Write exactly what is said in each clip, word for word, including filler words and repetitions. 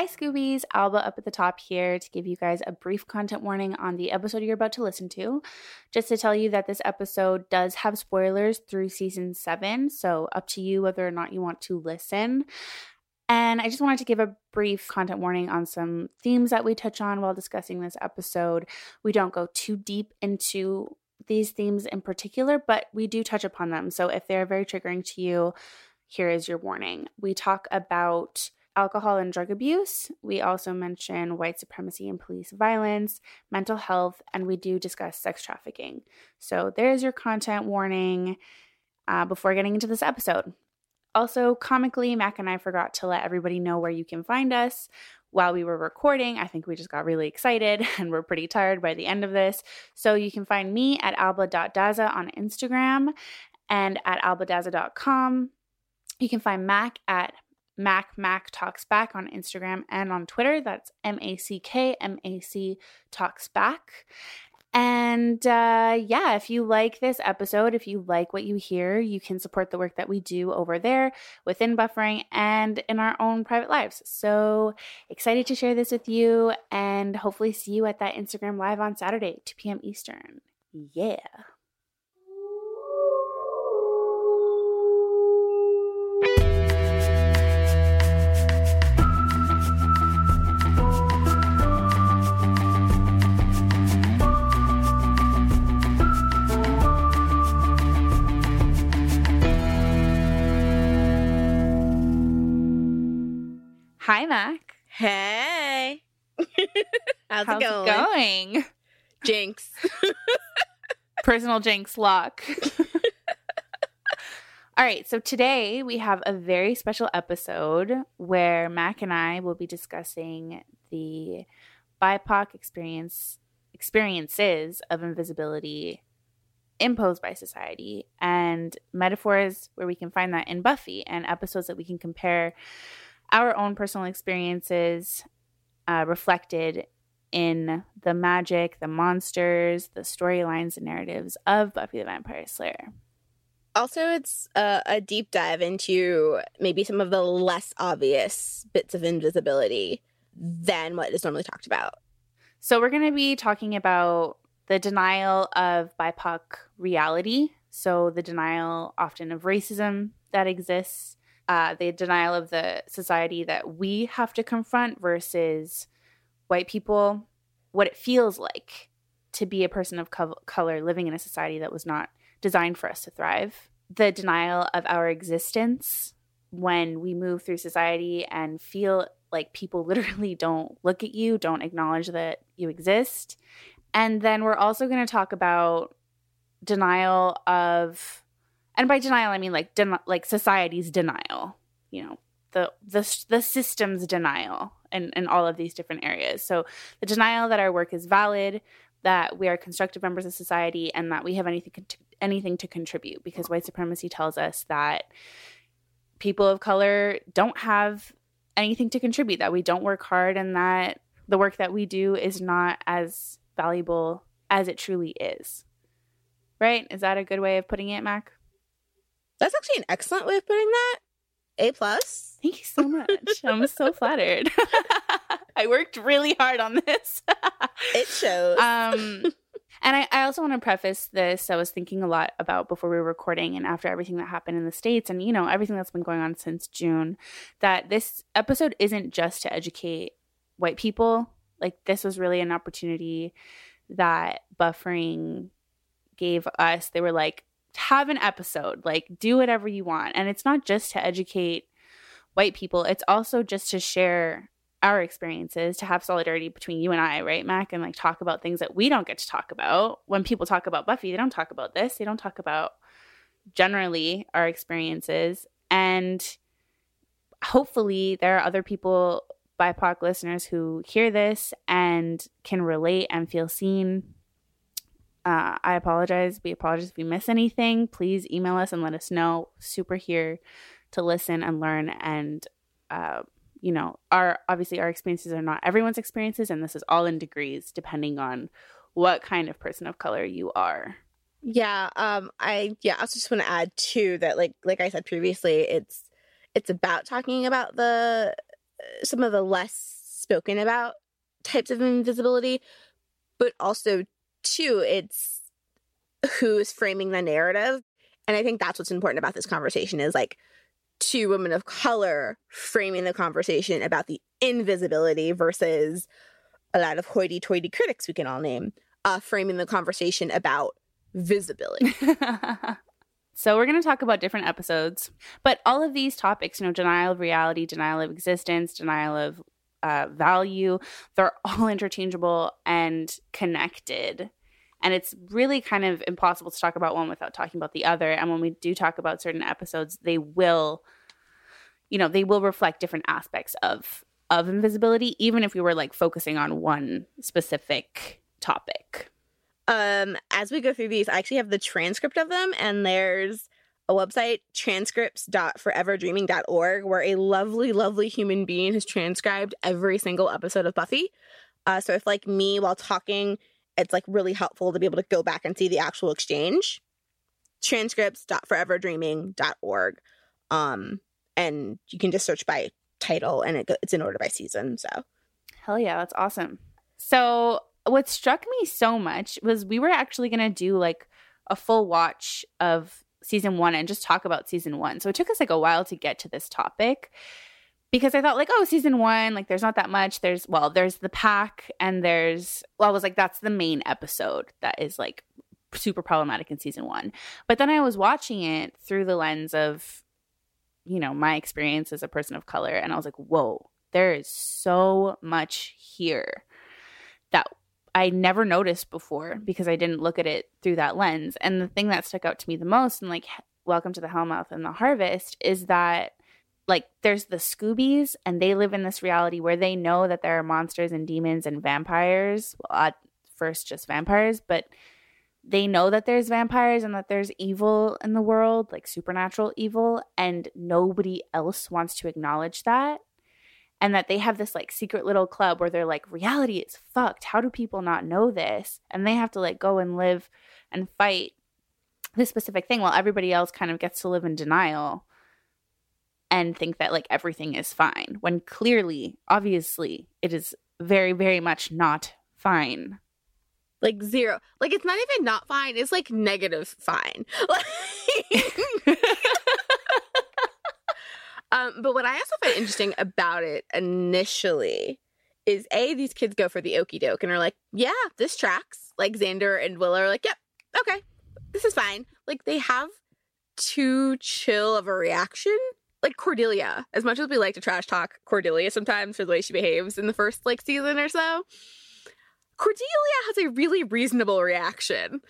Scoobies, Alba up at the top here to give you guys a brief content warning on the episode you're about to listen to. Just to tell you that this episode does have spoilers through season seven, so up to you whether or not you want to listen. And I just wanted to give a brief content warning on some themes that we touch on while discussing this episode. We don't go too deep into these themes in particular, but we do touch upon them. So if they're very triggering to you, here is your warning. We talk about alcohol and drug abuse. We also mention white supremacy and police violence, mental health, and we do discuss sex trafficking. So there's your content warning uh, before getting into this episode. Also, comically, Mac and I forgot to let everybody know where you can find us while we were recording. I think we just got really excited and we're pretty tired by the end of this. So you can find me at alba dot daza on Instagram and at alba daza dot com. You can find Mac at Mac Mac Talks Back on Instagram and on Twitter. That's M A C K M A C Talks Back. And uh, yeah, if you like this episode, if you like what you hear, you can support the work that we do over there within Buffering and in our own private lives. So excited to share this with you and hopefully see you at that Instagram Live on Saturday, two p.m. Eastern. Yeah. Hi, Mac. Hey. How's, How's it going? it going? Jinx. Personal jinx luck. All right, so today we have a very special episode where Mac and I will be discussing the B I P O C experience experiences of invisibility imposed by society and metaphors where we can find that in Buffy and episodes that we can compare our own personal experiences uh, reflected in the magic, the monsters, the storylines, and narratives of Buffy the Vampire Slayer. Also, it's uh, a deep dive into maybe some of the less obvious bits of invisibility than what is normally talked about. So we're going to be talking about the denial of B I P O C reality. So the denial often of racism that exists. Uh, the denial of the society that we have to confront versus white people, what it feels like to be a person of co- color living in a society that was not designed for us to thrive. The denial of our existence when we move through society and feel like people literally don't look at you, don't acknowledge that you exist. And then we're also going to talk about denial of... And by denial, I mean like den- like society's denial, you know, the the the system's denial in, in all of these different areas. So the denial that our work is valid, that we are constructive members of society, and that we have anything to, anything to contribute, because white supremacy tells us that people of color don't have anything to contribute, that we don't work hard, and that the work that we do is not as valuable as it truly is. Right? Is that a good way of putting it, Mac? That's actually an excellent way of putting that. A plus. Thank you so much. I'm so flattered. I worked really hard on this. It shows. Um, and I, I also want to preface this. I was thinking a lot about before we were recording and after everything that happened in the States and, you know, everything that's been going on since June, that this episode isn't just to educate white people. Like, this was really an opportunity that Buffering gave us. They were like, have an episode, like, do whatever you want. And it's not just to educate white people, it's also just to share our experiences, to have solidarity between you and I, right, Mac, and like talk about things that we don't get to talk about. When people talk about Buffy, they don't talk about this, they don't talk about generally our experiences. And hopefully there are other people, B I P O C listeners, who hear this and can relate and feel seen. Uh, I apologize. We apologize if we miss anything. Please email us and let us know. Super here to listen and learn. And, uh, you know, our obviously our experiences are not everyone's experiences. And this is all in degrees, depending on what kind of person of color you are. Yeah. Um. I yeah. I also just want to add too that like like I said previously, it's it's about talking about the some of the less spoken about types of invisibility, but also, too, it's who's framing the narrative. And I think that's what's important about this conversation is, like, two women of color framing the conversation about the invisibility versus a lot of hoity-toity critics we can all name uh, framing the conversation about visibility. So we're going to talk about different episodes, but all of these topics, you know, denial of reality, denial of existence, denial of uh, value, they're all interchangeable and connected. And it's really kind of impossible to talk about one without talking about the other. And when we do talk about certain episodes, they will, you know, they will reflect different aspects of of invisibility, even if we were like focusing on one specific topic. Um, as we go through these, I actually have the transcript of them, and there's a website, transcripts dot forever dreaming dot org, where a lovely, lovely human being has transcribed every single episode of Buffy. Uh, so if, like me, while talking, it's like really helpful to be able to go back and see the actual exchange. transcripts dot forever dreaming dot org. Um, and you can just search by title, and it go- it's in order by season. So, hell yeah, that's awesome. So what struck me so much was we were actually going to do like a full watch of season one and just talk about season one. So it took us like a while to get to this topic because I thought like, oh, season one, like there's not that much. There's, well, there's the pack and there's, well, I was like, that's the main episode that is like super problematic in season one. But then I was watching it through the lens of, you know, my experience as a person of color. And I was like, whoa, there is so much here that I never noticed before because I didn't look at it through that lens. And the thing that stuck out to me the most, and like Welcome to the Hellmouth and the Harvest, is that like there's the Scoobies and they live in this reality where they know that there are monsters and demons and vampires. Well, at first just vampires, but they know that there's vampires and that there's evil in the world, like supernatural evil, and nobody else wants to acknowledge that. And that they have this like secret little club where they're like, reality is fucked. How do people not know this? And they have to like go and live and fight this specific thing while everybody else kind of gets to live in denial and think that like everything is fine. When clearly, obviously, it is very, very much not fine. Like zero. Like it's not even not fine. It's like negative fine. Um, but what I also find interesting about it initially is, A, these kids go for the okie doke and are like, yeah, this tracks. Like Xander and Willow are like, yep, okay, this is fine. Like they have too chill of a reaction. Like Cordelia, as much as we like to trash talk Cordelia sometimes for the way she behaves in the first like season or so, Cordelia has a really reasonable reaction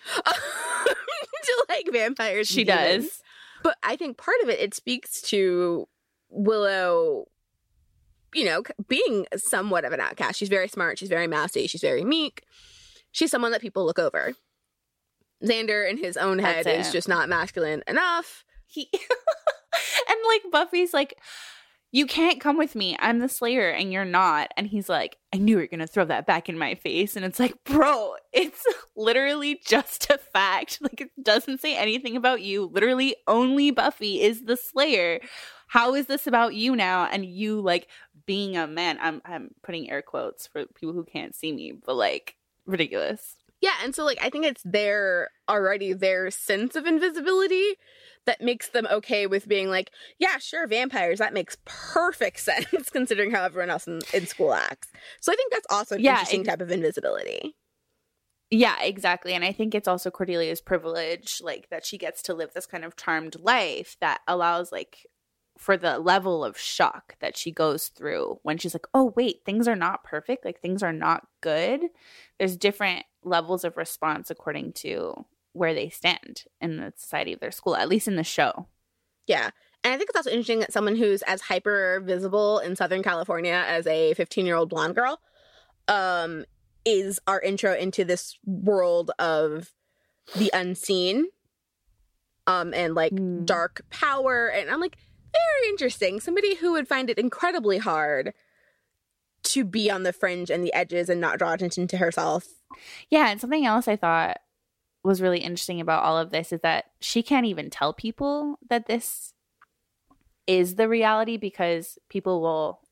to like vampires. She does. But I think part of it, it speaks to Willow, you know, being somewhat of an outcast. She's very smart. She's very mousy. She's very meek. She's someone that people look over. Xander in his own head is just not masculine enough. He and like Buffy's like, you can't come with me. I'm the Slayer and you're not. And he's like, I knew you were going to throw that back in my face. And it's like, bro, it's literally just a fact. Like it doesn't say anything about you. Literally only Buffy is the Slayer. How is this about you now? And you like being a man. I'm I'm putting air quotes for people who can't see me, but like ridiculous. Yeah, and so like I think it's their already their sense of invisibility that makes them okay with being like, yeah, sure, vampires, that makes perfect sense considering how everyone else in, in school acts. So I think that's also an yeah, interesting ex- type of invisibility. Yeah, exactly. And I think it's also Cordelia's privilege, like that she gets to live this kind of charmed life that allows like for the level of shock that she goes through when she's like, oh, wait, things are not perfect. Like things are not good. There's different levels of response according to where they stand in the society of their school, at least in the show. Yeah. And I think it's also interesting that someone who's as hyper visible in Southern California as a fifteen-year-old blonde girl um, is our intro into this world of the unseen um, and like mm. dark power. And I'm like, very interesting. Somebody who would find it incredibly hard to be on the fringe and the edges and not draw attention to herself. Yeah, and something else I thought was really interesting about all of this is that she can't even tell people that this is the reality because people will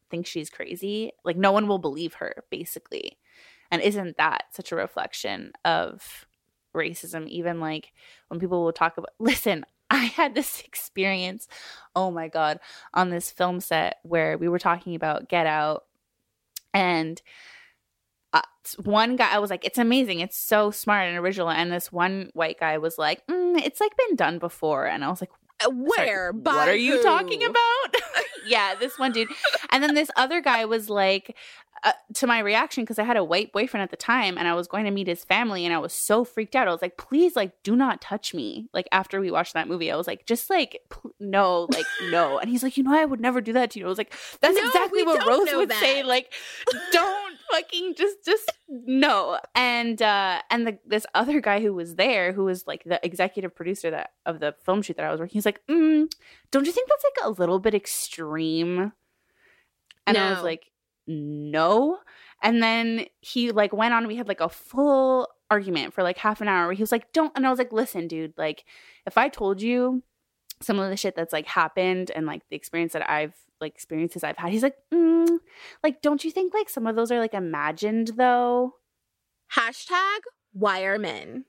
think she's crazy. Like, no one will believe her, basically. And isn't that such a reflection of racism? Even like when people will talk about, listen, I had this experience, oh my God, on this film set where we were talking about Get Out. And uh, one guy, I was like, it's amazing. It's so smart and original. And this one white guy was like, mm, it's like been done before. And I was like, where? By what are you who? talking about? Yeah, this one dude. And then this other guy was like, uh, to my reaction, because I had a white boyfriend at the time and I was going to meet his family and I was so freaked out. I was like, please, like, do not touch me. Like, after we watched that movie, I was like, just like, pl- no, like, no. And he's like, you know, I would never do that to you. I was like, that's No, exactly we what don't Rose know would that. say. Like, don't fucking just, just no. And, uh, and the, this other guy who was there, who was like the executive producer that of the film shoot that I was working, he's like, mm, don't you think that's like a little bit extreme? And No. I was like, no. And then he like went on, we had like a full argument for like half an hour where he was like, don't, and I was like, listen, dude, like if I told you some of the shit that's like happened and like the experience that I've like experiences I've had, he's like, mm, like, don't you think like some of those are like imagined though? Hashtag why are men?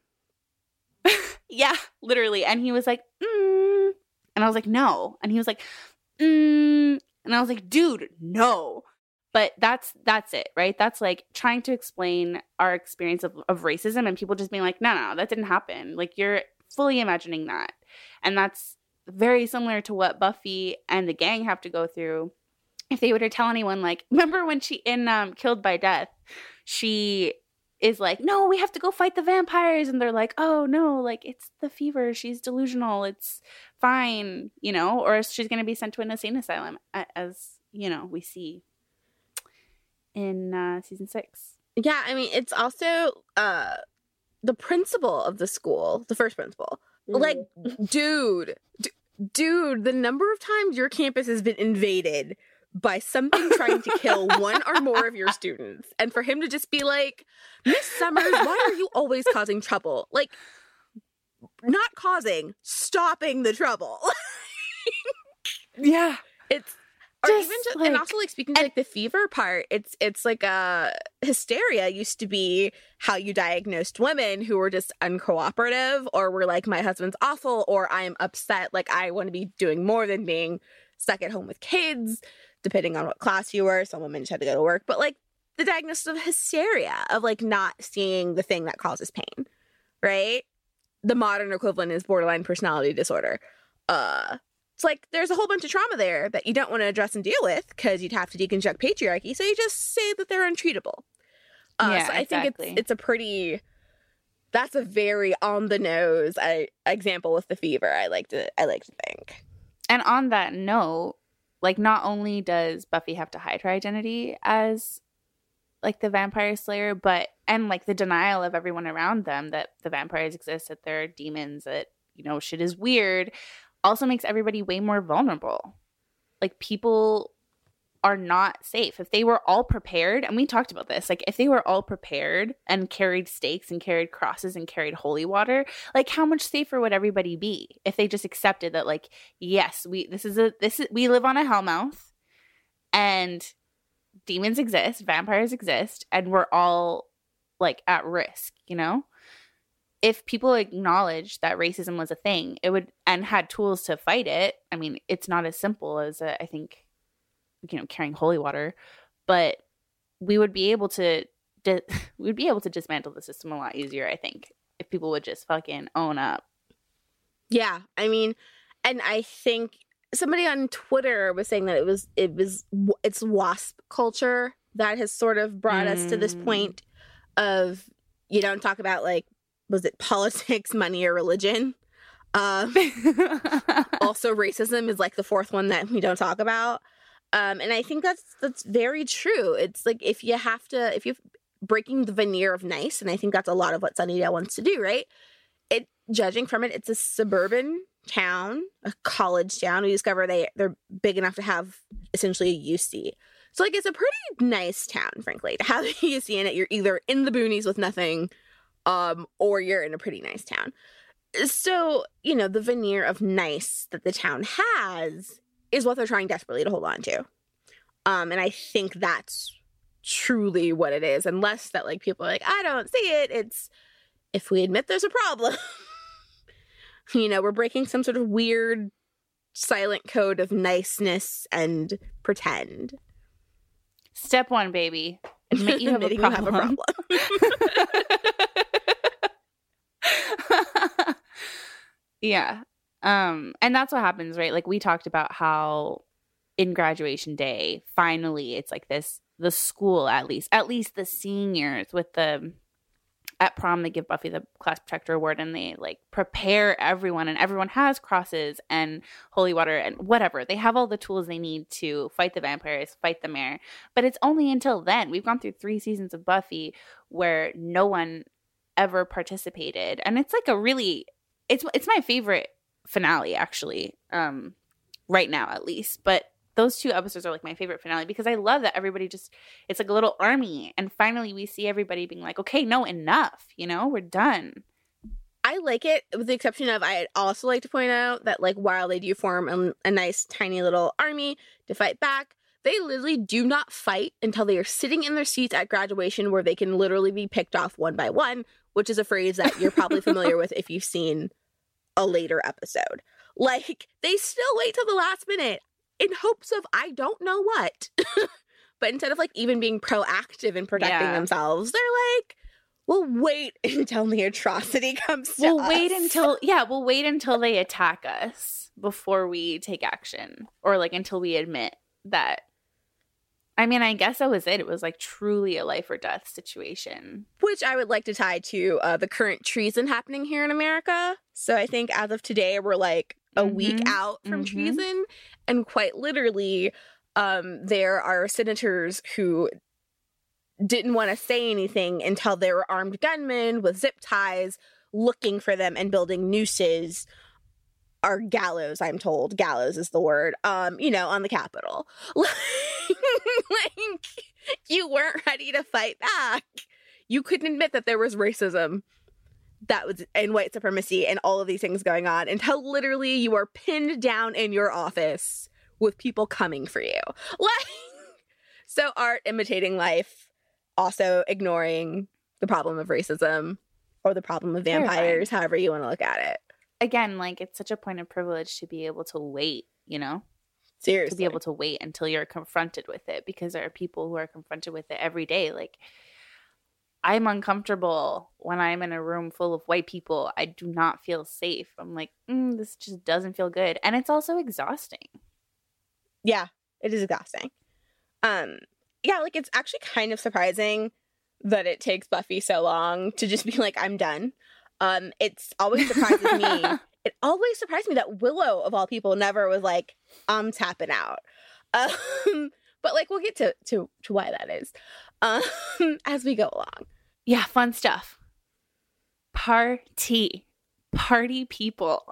Yeah, literally. And he was like, mm. And I was like, no. And he was like, mm. And I was like, dude, no. But that's that's it, right? That's like trying to explain our experience of, of racism and people just being like, no, no, that didn't happen. Like, you're fully imagining that. And that's very similar to what Buffy and the gang have to go through. If they were to tell anyone, like, remember when she in um, Killed by Death, she is like, no, we have to go fight the vampires. And they're like, oh, no, like, it's the fever. She's delusional. It's fine, you know, or she's going to be sent to an insane asylum, as, you know, we see in uh, season six. Yeah, I mean, it's also uh, the principal of the school, the first principal. Mm. Like, dude, d- dude, the number of times your campus has been invaded by something trying to kill one or more of your students. And for him to just be like, Miss Summers, why are you always causing trouble? Like, not causing, stopping the trouble. Yeah. It's, or just even just, like, and also like speaking to like the fever part, it's it's like uh hysteria used to be how you diagnosed women who were just uncooperative or were like, my husband's awful, or I'm upset, like I want to be doing more than being stuck at home with kids, depending on what class you were. Some women just had to go to work, but like the diagnosis of hysteria, of like not seeing the thing that causes pain, right? The modern equivalent is borderline personality disorder. Uh It's like there's a whole bunch of trauma there that you don't want to address and deal with because you'd have to deconstruct patriarchy. So you just say that they're untreatable. Uh, yeah, so I exactly. think it's it's a pretty, that's a very on the nose I, example with the fever. I like to I like to think. And on that note, like, not only does Buffy have to hide her identity as like the vampire slayer, but and like the denial of everyone around them that the vampires exist, that they're demons, that, you know, shit is weird, also makes everybody way more vulnerable. Like, people are not safe. If they were all prepared, and we talked about this, like if they were all prepared and carried stakes and carried crosses and carried holy water, like how much safer would everybody be if they just accepted that, like, yes, we this is a this is we live on a hellmouth and demons exist, vampires exist, and we're all like at risk, you know? If people acknowledged that racism was a thing, it would, and had tools to fight it. I mean, it's not as simple as uh, I think, you know, carrying holy water, but we would be able to, di- we would be able to dismantle the system a lot easier, I think, if people would just fucking own up. Yeah, I mean, and I think somebody on Twitter was saying that it was it was it's WASP culture that has sort of brought mm. us to this point of, you don't talk about, like, was it politics, money, or religion? Um, also, racism is like the fourth one that we don't talk about. Um, and I think that's that's very true. It's like, if you have to, if you're breaking the veneer of nice, and I think that's a lot of what Sunnydale wants to do, right? It, judging from it, it's a suburban town, a college town. We discover they, they're big enough to have essentially a U C. So, like, it's a pretty nice town, frankly. To have a U C in it, you're either in the boonies with nothing, Um, or you're in a pretty nice town. So, you know, the veneer of nice that the town has is what they're trying desperately to hold on to. Um, and I think that's truly what it is. And less that like people are like, I don't see it. It's if we admit there's a problem, you know, we're breaking some sort of weird silent code of niceness and pretend. Step one, baby. Admit you have a problem. You have a problem. Yeah. Um, and that's what happens, right? Like we talked about how in graduation day, finally it's like this, the school at least, at least the seniors with the, at prom, they give Buffy the class protector award and they like prepare everyone and everyone has crosses and holy water and whatever. They have all the tools they need to fight the vampires, fight the mayor. But it's only until then. We've gone through three seasons of Buffy where no one ever participated. And it's like a really, it's it's my favorite finale actually, um, right now at least. But those two episodes are like my favorite finale because I love that everybody just, it's like a little army. And finally we see everybody being like, okay, no, enough. You know, we're done. I like it with the exception of, I'd also like to point out that like while they do form a, a nice tiny little army to fight back, they literally do not fight until they are sitting in their seats at graduation where they can literally be picked off one by one, which is a phrase that you're probably familiar with if you've seen a later episode. Like they still wait till the last minute in hopes of I don't know what. But instead of like even being proactive in protecting Yeah. themselves, they're like, we'll wait until the atrocity comes to We'll us. wait until, yeah, we'll wait until they attack us before we take action or like until we admit that. I mean, I guess that was it. It was like truly a life or death situation. Which I would like to tie to uh, the current treason happening here in America. So I think as of today, we're like a Mhm. week out from Mhm. treason. And quite literally, um, there are senators who didn't want to say anything until there were armed gunmen with zip ties looking for them and building nooses or gallows, I'm told. Gallows is the word, um, you know, on the Capitol. Like, like, you weren't ready to fight back. You couldn't admit that there was racism that was and white supremacy and all of these things going on until literally you are pinned down in your office with people coming for you. Like, so art imitating life, also ignoring the problem of racism or the problem of vampires, Terrifying. however you want to look at it. Again, like it's such a point of privilege to be able to wait, you know, Seriously. to be able to wait until you're confronted with it because there are people who are confronted with it every day. Like I'm uncomfortable when I'm in a room full of white people. I do not feel safe. I'm like, mm, this just doesn't feel good. And it's also exhausting. Yeah, it is exhausting. Um, yeah, like it's actually kind of surprising that it takes Buffy so long to just be like, I'm done. Um, it's always surprises me. It always surprised me that Willow, of all people, never was like, I'm tapping out. Um, but like, we'll get to, to, to why that is um, as we go along. Yeah, fun stuff. Party. Party people.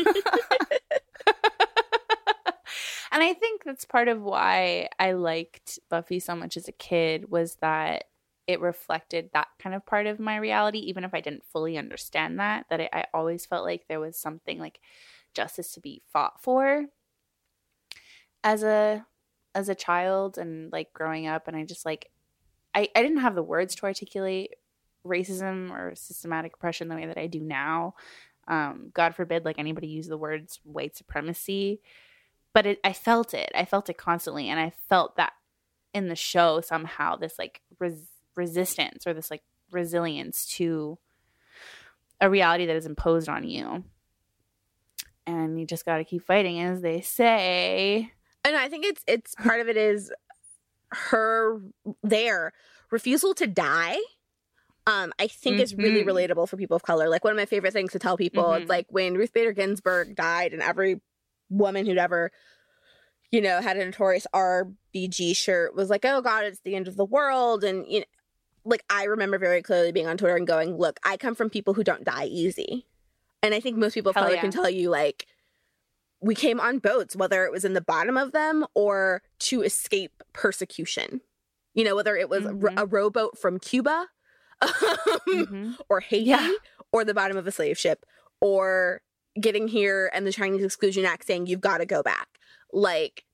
And I think that's part of why I liked Buffy so much as a kid was that it reflected that kind of part of my reality, even if I didn't fully understand that, that it, I always felt like there was something like justice to be fought for as a as a child and like growing up. And I just like, I, I didn't have the words to articulate racism or systematic oppression the way that I do now. Um, God forbid, like anybody use the words white supremacy. But it, I felt it. I felt it constantly. And I felt that in the show somehow, this like res- resistance or this like resilience to a reality that is imposed on you. And you just got to keep fighting, as they say. And I think it's it's part of it is her their refusal to die. Um, I think mm-hmm. is really relatable for people of color. Like one of my favorite things to tell people, mm-hmm. it's like when Ruth Bader Ginsburg died and every woman who'd ever, you know, had a Notorious R B G shirt was like, oh God, it's the end of the world. And, you know, like, I remember very clearly being on Twitter and going, look, I come from people who don't die easy. And I think most people of Hell color yeah. can tell you, like, we came on boats, whether it was in the bottom of them or to escape persecution. You know, whether it was mm-hmm. a rowboat from Cuba um, mm-hmm. or Haiti yeah. or the bottom of a slave ship or getting here and the Chinese Exclusion Act saying you've got to go back. Like,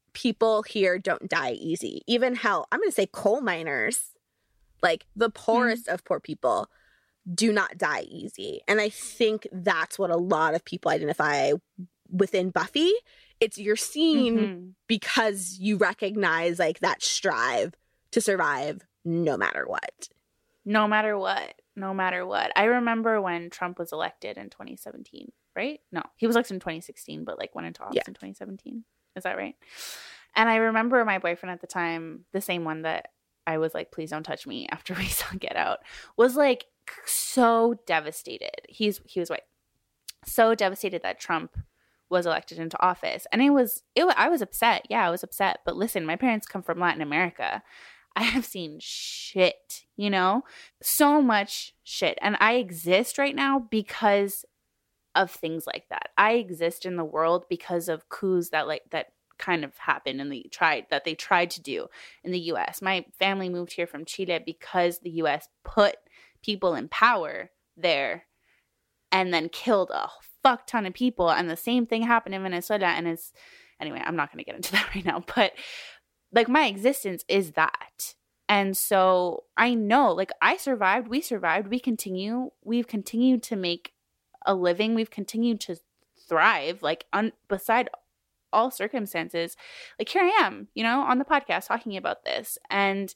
people here don't die easy. Even hell, I'm going to say coal miners, like the poorest mm. of poor people, do not die easy. And I think that's what a lot of people identify within Buffy. It's you're seen mm-hmm. because you recognize like that strive to survive no matter what. No matter what. No matter what. I remember when Trump was elected in twenty seventeen, right? No, he was elected in twenty sixteen, but like went into office yeah. in twenty seventeen. Is that right? And I remember my boyfriend at the time, the same one that I was like, please don't touch me after we saw Get Out, was like so devastated. He's he was white. So devastated that Trump was elected into office. And it was it I was upset. Yeah, I was upset. But listen, my parents come from Latin America. I have seen shit, you know? So much shit. And I exist right now because of things like that. I exist in the world because of coups that like that kind of happened and they tried that they tried to do in the U S. My family moved here from Chile because the U S put people in power there and then killed a fuck ton of people. And the same thing happened in Venezuela. And it's anyway, I'm not going to get into that right now, but like my existence is that. And so I know, like I survived, we survived, we continue, we've continued to make a living, we've continued to thrive, like un- beside all circumstances. Like here I am, you know, on the podcast talking about this. And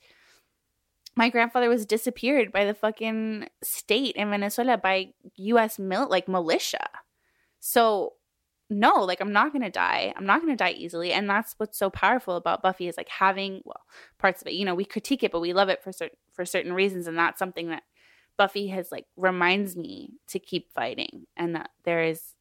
my grandfather was disappeared by the fucking state in Venezuela by U S mil- like militia. So no, like I'm not going to die. I'm not going to die easily. And that's what's so powerful about Buffy is like having, well, parts of it, you know, we critique it, but we love it for certain, for certain reasons. And that's something that Buffy has like reminds me to keep fighting and that there is,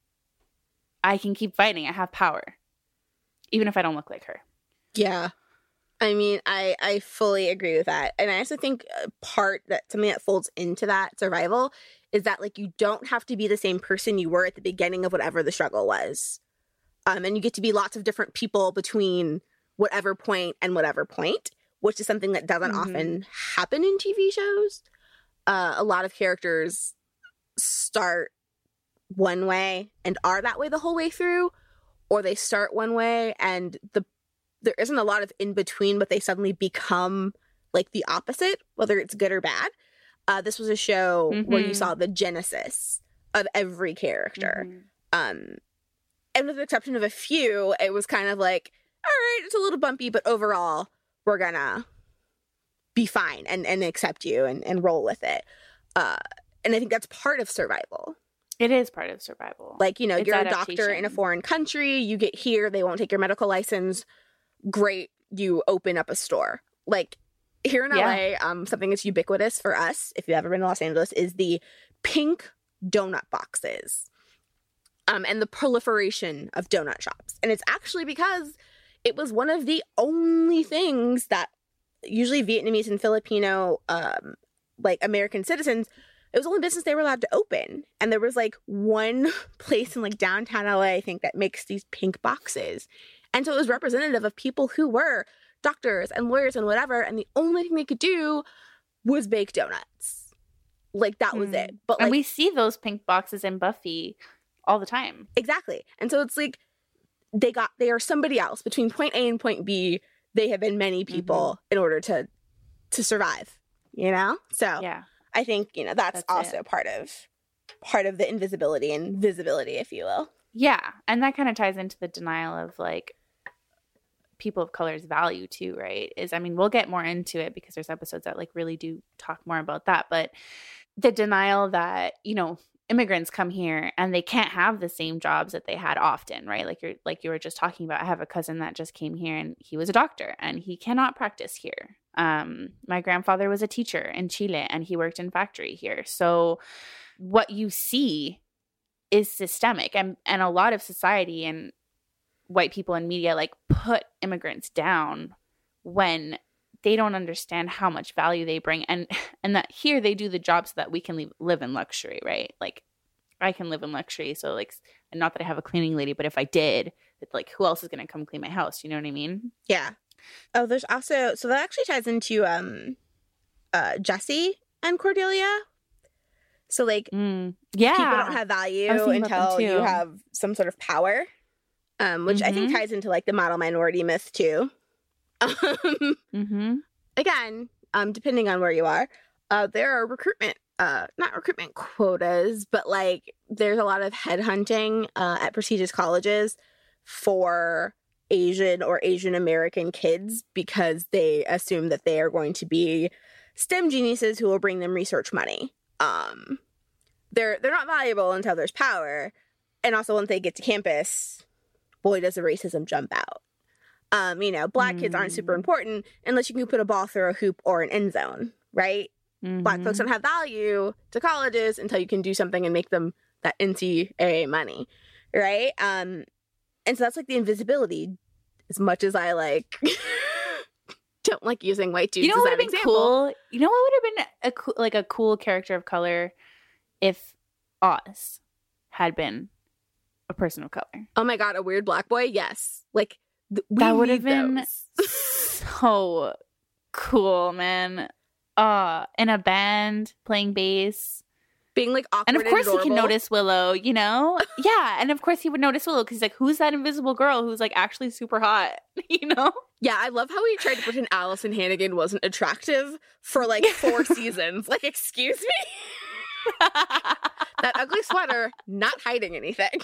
I can keep fighting. I have power, even if I don't look like her. Yeah. I mean, I, I fully agree with that. And I also think a part that something that folds into that survival is that like you don't have to be the same person you were at the beginning of whatever the struggle was. Um, and you get to be lots of different people between whatever point and whatever point, which is something that doesn't mm-hmm. often happen in T V shows. Uh, a lot of characters start one way and are that way the whole way through, or they start one way and the there isn't a lot of in between, but they suddenly become like the opposite, whether it's good or bad. Uh, this was a show mm-hmm. where you saw the genesis of every character. Mm-hmm. Um, and with the exception of a few, it was kind of like, all right, it's a little bumpy, but overall, we're gonna be fine and, and accept you and, and roll with it. Uh, and I think that's part of survival. It is part of survival. Like, you know, it's you're adaptation. A doctor in a foreign country, you get here, they won't take your medical license. Great, you open up a store. Like, here in yeah. L A, um, something that's ubiquitous for us, if you've ever been to Los Angeles, is the pink donut boxes. Um, and the proliferation of donut shops. And it's actually because it was one of the only things that usually Vietnamese and Filipino, um, like American citizens, it was the only business they were allowed to open. And there was like one place in like downtown L A, I think, that makes these pink boxes. And so it was representative of people who were doctors and lawyers and whatever. And the only thing they could do was bake donuts. Like that was mm. it. But like, and we see those pink boxes in Buffy all the time. Exactly. And so it's like they got, they are somebody else between point A and point B. They have been many people mm-hmm. in order to, to survive, you know? So yeah. I think, you know, that's, that's also it. part of, part of the invisibility and visibility, if you will. Yeah. And that kind of ties into the denial of like people of color's value too, right? Is, I mean, we'll get more into it because there's episodes that like really do talk more about that. But the denial that, you know, immigrants come here and they can't have the same jobs that they had often, right? Like you're like you were just talking about. I have a cousin that just came here and he was a doctor and he cannot practice here. Um, my grandfather was a teacher in Chile and he worked in factory here. So what you see is systemic, and and a lot of society and white people in media like put immigrants down when they don't understand how much value they bring, and and that here they do the job so that we can leave, live in luxury, right? Like I can live in luxury, so like, and not that I have a cleaning lady, but if I did, it's like who else is going to come clean my house? You know what I mean? Yeah. Oh, there's also, so that actually ties into um, uh, Jesse and Cordelia. So like, mm, yeah, people don't have value until you have some sort of power. um, which mm-hmm. I think ties into like the model minority myth too. Um, mm-hmm. Again, um, depending on where you are, uh, there are recruitment, uh, not recruitment quotas, but like there's a lot of headhunting uh, at prestigious colleges for Asian or Asian American kids because they assume that they are going to be STEM geniuses who will bring them research money. Um, they're they're not valuable until there's power, and also once they get to campus, boy, does the racism jump out. Um, you know, black mm. kids aren't super important unless you can put a ball through a hoop or an end zone, right? Mm-hmm. Black folks don't have value to colleges until you can do something and make them that N C double A money, right? Um, and so that's like the invisibility. As much as I like, don't like using white dudes. You know as what that would have been example. cool? You know what would have been a co- like a cool character of color if Oz had been a person of color. Oh my god, a weird black boy? Yes, like th- we that would have been those. so cool, man. Uh, in a band playing bass. Being like awkward and of course and he can notice Willow, you know? Yeah, and of course he would notice Willow because he's like, who's that invisible girl who's like actually super hot, you know? Yeah, I love how he tried to pretend Allison Hannigan wasn't attractive for like four seasons. Like, excuse me? That ugly sweater, not hiding anything.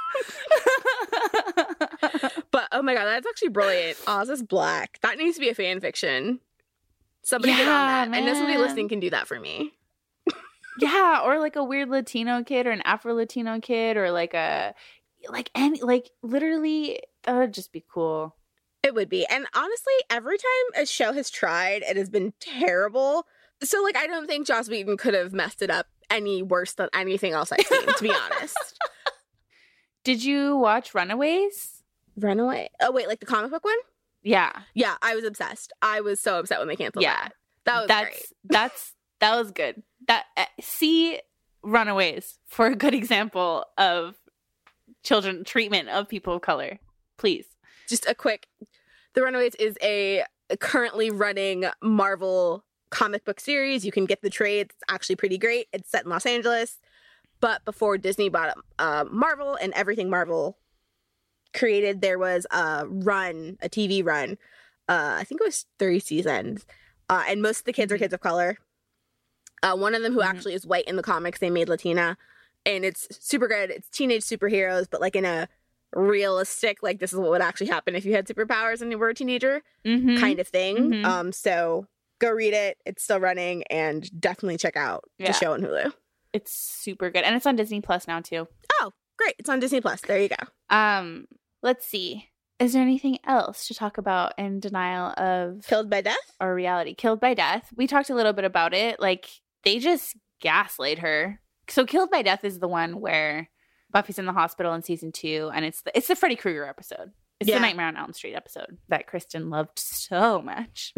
But oh my god, that's actually brilliant. Oz is black. That needs to be a fan fiction. Somebody yeah, get on that. man. I know somebody listening can do that for me. Yeah, or like a weird Latino kid or an Afro-Latino kid or like a like any like literally that would just be cool. It would be. And honestly, every time a show has tried, it has been terrible. So like I don't think Joss Whedon could have messed it up any worse than anything else I've seen, to be honest. Did you watch Runaways? Runaway? Oh wait, like the comic book one? Yeah. Yeah, I was obsessed. I was so upset when they canceled yeah. that. That was that's, great. That's that was good. That uh, see Runaways for a good example of children treatment of people of color. Please. Just a quick The Runaways is a currently running Marvel comic book series. You can get the trade. It's actually pretty great. It's set in Los Angeles. But before Disney bought uh, Marvel and everything Marvel created, there was a run, a T V run. Uh, I think it was three seasons. Uh, and most of the kids are kids of color. Uh, one of them who mm-hmm. actually is white in the comics, they made Latina. And it's super good. It's teenage superheroes, but like in a realistic, like this is what would actually happen if you had superpowers and you were a teenager mm-hmm. kind of thing. Mm-hmm. Um, so go read it. It's still running, and definitely check out yeah. the show on Hulu. It's super good. And it's on Disney Plus now too. Oh, great. It's on Disney Plus. There you go. Um, let's see. Is there anything else to talk about in denial of Killed by Death? Or reality? Killed by Death. We talked a little bit about it. Like, they just gaslight her. So Killed by Death is the one where Buffy's in the hospital in season two, and it's the, it's the Freddy Krueger episode. It's yeah. the Nightmare on Elm Street episode that Kristen loved so much.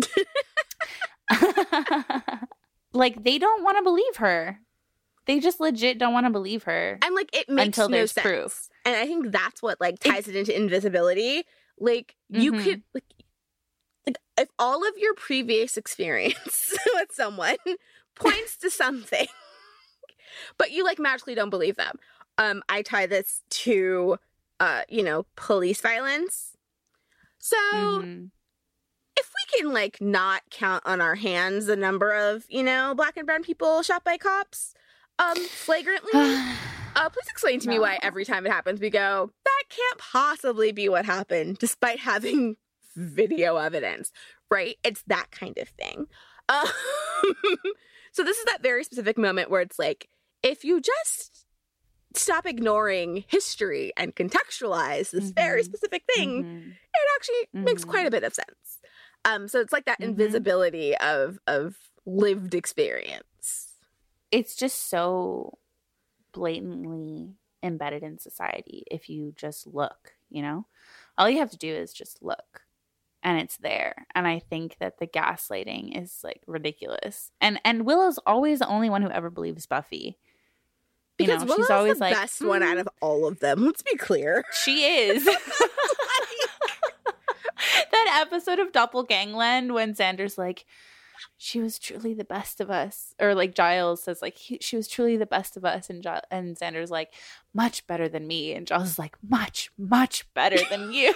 Like, they don't want to believe her. They just legit don't want to believe her. And, like, it makes until no there's sense. proof. And I think that's what, like, ties it, it into invisibility. Like, you mm-hmm. could, like, like, if all of your previous experience with someone points to something, but you, like, magically don't believe them. Um, I tie this to, uh, you know, police violence. So, mm-hmm. if we can, like, not count on our hands the number of, you know, black and brown people shot by cops, um, flagrantly, uh, please explain to no. me why every time it happens we go, that can't possibly be what happened, despite having video evidence, right? It's that kind of thing. Um, so this is that very specific moment where it's like, if you just stop ignoring history and contextualize this mm-hmm. very specific thing, mm-hmm. it actually mm-hmm. makes quite a bit of sense. Um, so it's like that mm-hmm. invisibility of of lived experience. It's just so blatantly embedded in society if you just look, you know? All you have to do is just look, and it's there. And I think that the gaslighting is, like, ridiculous. And and Willow's always the only one who ever believes Buffy. You because know, Willow's she's always the like, best mm. one out of all of them. Let's be clear. She is. That episode of Doppelgangland when Xander's like, she was truly the best of us. Or like Giles says, like, he, she was truly the best of us. And Giles, and Xander's like, much better than me. And Giles is like, much, much better than you.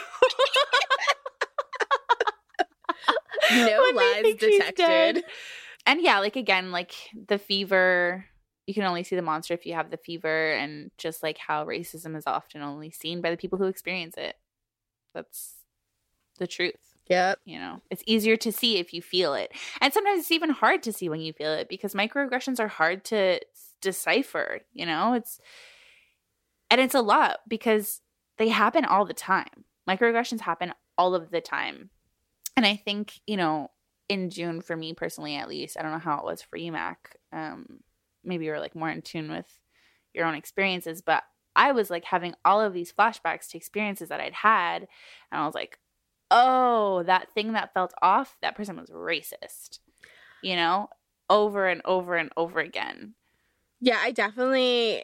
No lies detected. And yeah, like, again, like the fever, you can only see the monster if you have the fever, and just like how racism is often only seen by the people who experience it. That's the truth. Yep. You know, it's easier to see if you feel it. And sometimes it's even hard to see when you feel it, because microaggressions are hard to decipher, you know? It's and it's a lot because they happen all the time. Microaggressions happen all of the time. And I think, you know, in June, for me personally, at least, I don't know how it was for you, Mac. Um, maybe you're like more in tune with your own experiences, but I was like having all of these flashbacks to experiences that I'd had. And I was like, oh, that thing that felt off, that person was racist, you know, over and over and over again. Yeah, I definitely,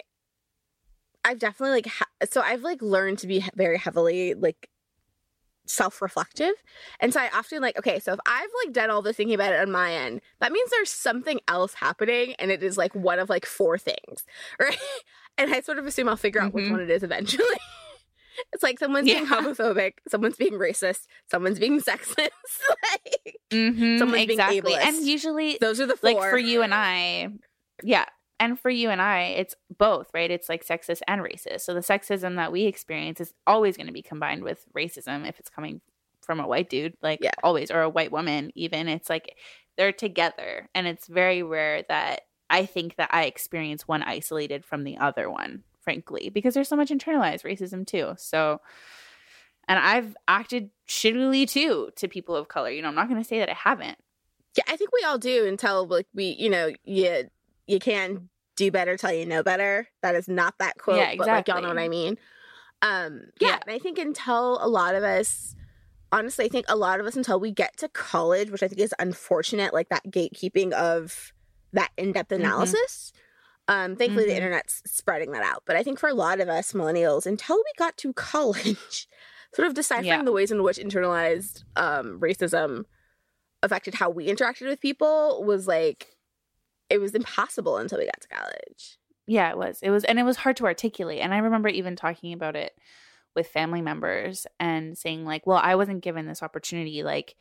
I've definitely like, ha- so I've like learned to be very heavily like self-reflective. And so I often like, okay, so if I've like done all this thinking about it on my end, that means there's something else happening, and it is like one of like four things, right? And I sort of assume I'll figure out mm-hmm. which one it is eventually. It's like someone's yeah. being homophobic, someone's being racist, someone's being sexist, like mm-hmm, someone's exactly. being ableist. And usually, those are the four. Like for you and I, yeah. And for you and I, it's both, right? It's like sexist and racist. So the sexism that we experience is always going to be combined with racism if it's coming from a white dude, like yeah. always, or a white woman even. It's like they're together. And it's very rare that I think that I experience one isolated from the other one, frankly, because there's so much internalized racism too. So, and I've acted shittily too to people of color. You know, I'm not going to say that I haven't. Yeah, I think we all do until like we, you know, you you can do better till you know better. That is not that quote, yeah, exactly. but like y'all know what I mean. Um, yeah, yeah, and I think until a lot of us, honestly, I think a lot of us until we get to college, which I think is unfortunate, like that gatekeeping of that in-depth analysis. Mm-hmm. Um, thankfully, mm-hmm. the internet's spreading that out. But I think for a lot of us millennials, until we got to college, sort of deciphering yeah. the ways in which internalized um, racism affected how we interacted with people was like, it was impossible until we got to college. Yeah, it was. It was, and it was hard to articulate. And I remember even talking about it with family members and saying like, well, I wasn't given this opportunity. Like,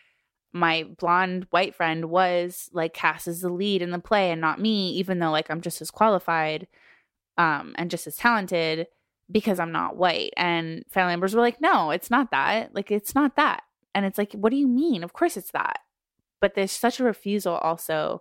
my blonde white friend was like cast as the lead in the play and not me, even though like I'm just as qualified um, and just as talented because I'm not white. And family members were like, no, it's not that. Like, it's not that. And it's like, what do you mean? Of course it's that. But there's such a refusal also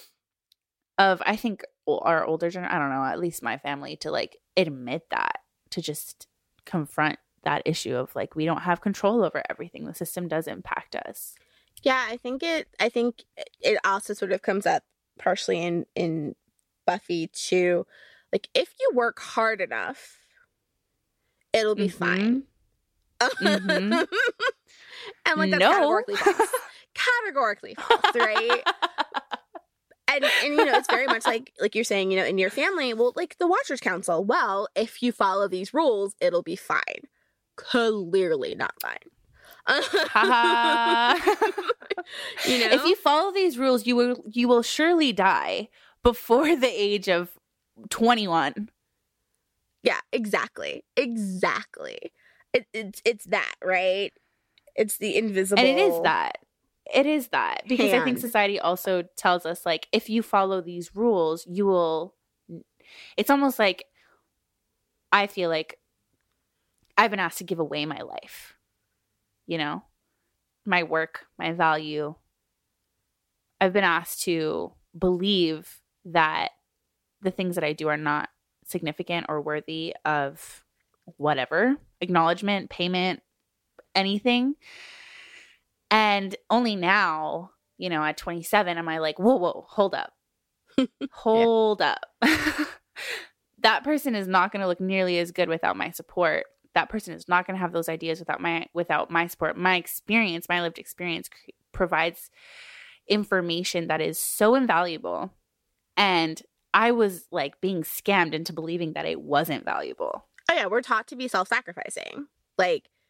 of, I think, our older generation, I don't know, at least my family, to like admit that, to just confront that issue of like, we don't have control over everything. The system does impact us. Yeah, I think it, I think it also sort of comes up partially in, in Buffy too. Like, if you work hard enough, it'll be mm-hmm. fine. Mm-hmm. And like, that's no. categorically false. Categorically false, right? And, and, you know, it's very much like, like you're saying, you know, in your family, well, like the Watchers Council, well, if you follow these rules, it'll be fine. Clearly not fine. You know? If you follow these rules, you will, you will surely die before the age of twenty-one. Yeah, exactly. Exactly. It, it's, it's that, right? It's the invisible. And it is that. It is that, because hand. I think society also tells us, like, if you follow these rules, you will, it's almost like, I feel like I've been asked to give away my life, you know, my work, my value. I've been asked to believe that the things that I do are not significant or worthy of whatever, acknowledgement, payment, anything. And only now, you know, at twenty-seven, am I like, whoa, whoa, hold up. Hold up. That person is not going to look nearly as good without my support. That person is not going to have those ideas without my without my support. My experience, my lived experience cr- provides information that is so invaluable. And I was like being scammed into believing that it wasn't valuable. Oh, yeah. We're taught to be self-sacrificing. Like,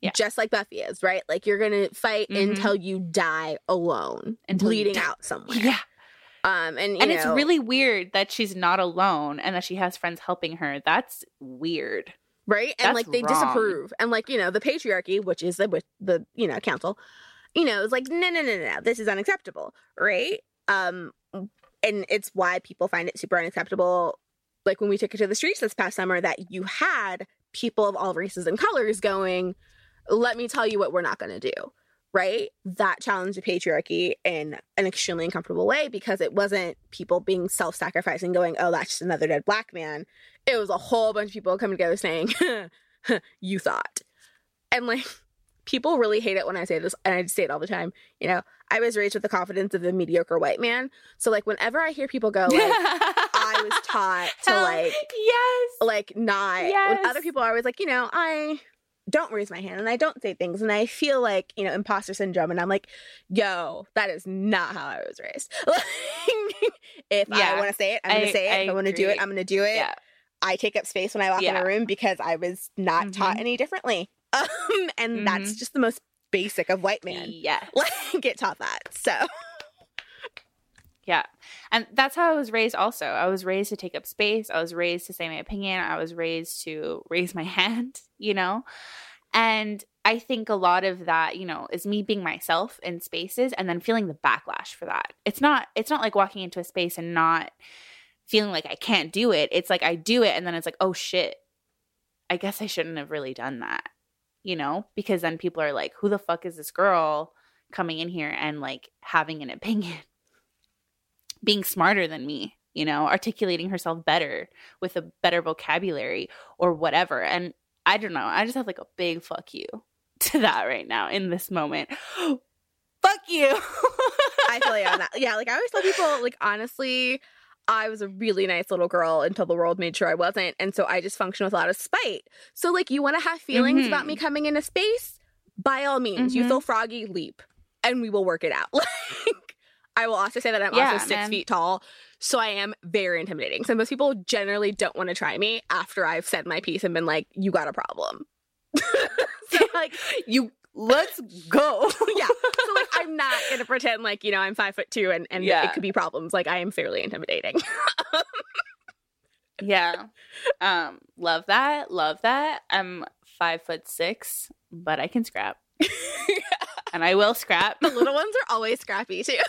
Yeah. Just like Buffy is, right? Like, you're going to fight Mhm. until you die alone, Until you bleeding die. out somewhere. Yeah. Um, and, you And know, it's really weird that she's not alone and that she has friends helping her. That's weird. right? And, That's like, they wrong. disapprove. And, like, you know, the patriarchy, which is the, with the, you know, council, you know, is like, no, no, no, no, no, this is unacceptable, right? Um, and it's why people find it super unacceptable. Like, when we took it to the streets this past summer, that you had people of all races and colors going, let me tell you what we're not going to do, right? That challenged the patriarchy in an extremely uncomfortable way, because it wasn't people being self-sacrificing going, oh, that's just another dead black man. It was a whole bunch of people coming together saying, you thought. And, like, people really hate it when I say this, and I say it all the time. You know, I was raised with the confidence of a mediocre white man. So, like, whenever I hear people go, like, I was taught to, like, yes. like, not, Yes. when other people are always like, you know, I don't raise my hand and I don't say things and I feel like, you know, imposter syndrome. And I'm like, yo, that is not how I was raised. If Yeah. I want to say it, I'm going I- to say it. I If I want to do it, agree. I'm going to do it. Yeah. I take up space when I walk in Yeah. a room because I was not Mhm. taught any differently. Um, and that's Mhm. just the most basic of white man. Yes. Like, get taught that. So, Yeah. And that's how I was raised also. I was raised to take up space. I was raised to say my opinion. I was raised to raise my hand, you know? And I think a lot of that, you know, is me being myself in spaces and then feeling the backlash for that. It's not it's not like walking into a space and not feeling like I can't do it. It's like I do it and then it's like, "Oh shit. I guess I shouldn't have really done that." You know? Because then people are like, "Who the fuck is this girl coming in here and like having an opinion?" Being smarter than me, you know, articulating herself better with a better vocabulary or whatever. And I don't know. I just have like a big fuck you to that right now in this moment. Fuck you. I feel you on that. Yeah, like, I always tell people, like, honestly, I was a really nice little girl until the world made sure I wasn't. And so I just function with a lot of spite. So, like, you want to have feelings Mhm. about me coming into space? By all means, you Mhm. feel froggy, leap, and we will work it out. Like, I will also say that I'm Yeah, also six man. feet tall, so I am very intimidating. So most people generally don't want to try me after I've said my piece and been like, you got a problem. So, like, You let's go. yeah. So, like, I'm not going to pretend like, you know, I'm five foot two and, and Yeah. it could be problems. Like, I am fairly intimidating. Yeah. Um, love that. Love that. I'm five foot six, but I can scrap. And I will scrap. The little ones are always scrappy, too.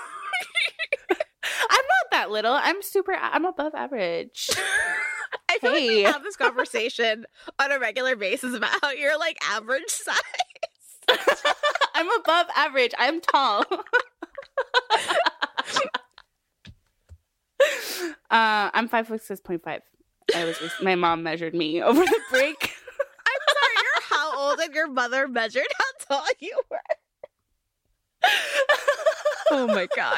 I'm not that little. I'm super I'm above average. I feel like we Hey. have this conversation on a regular basis about how you're, like, average size. I'm above average. I'm tall. uh, I'm five foot six point five. I was my mom measured me over the break. I'm sorry, you're how old and your mother measured how tall you were. Oh, my God.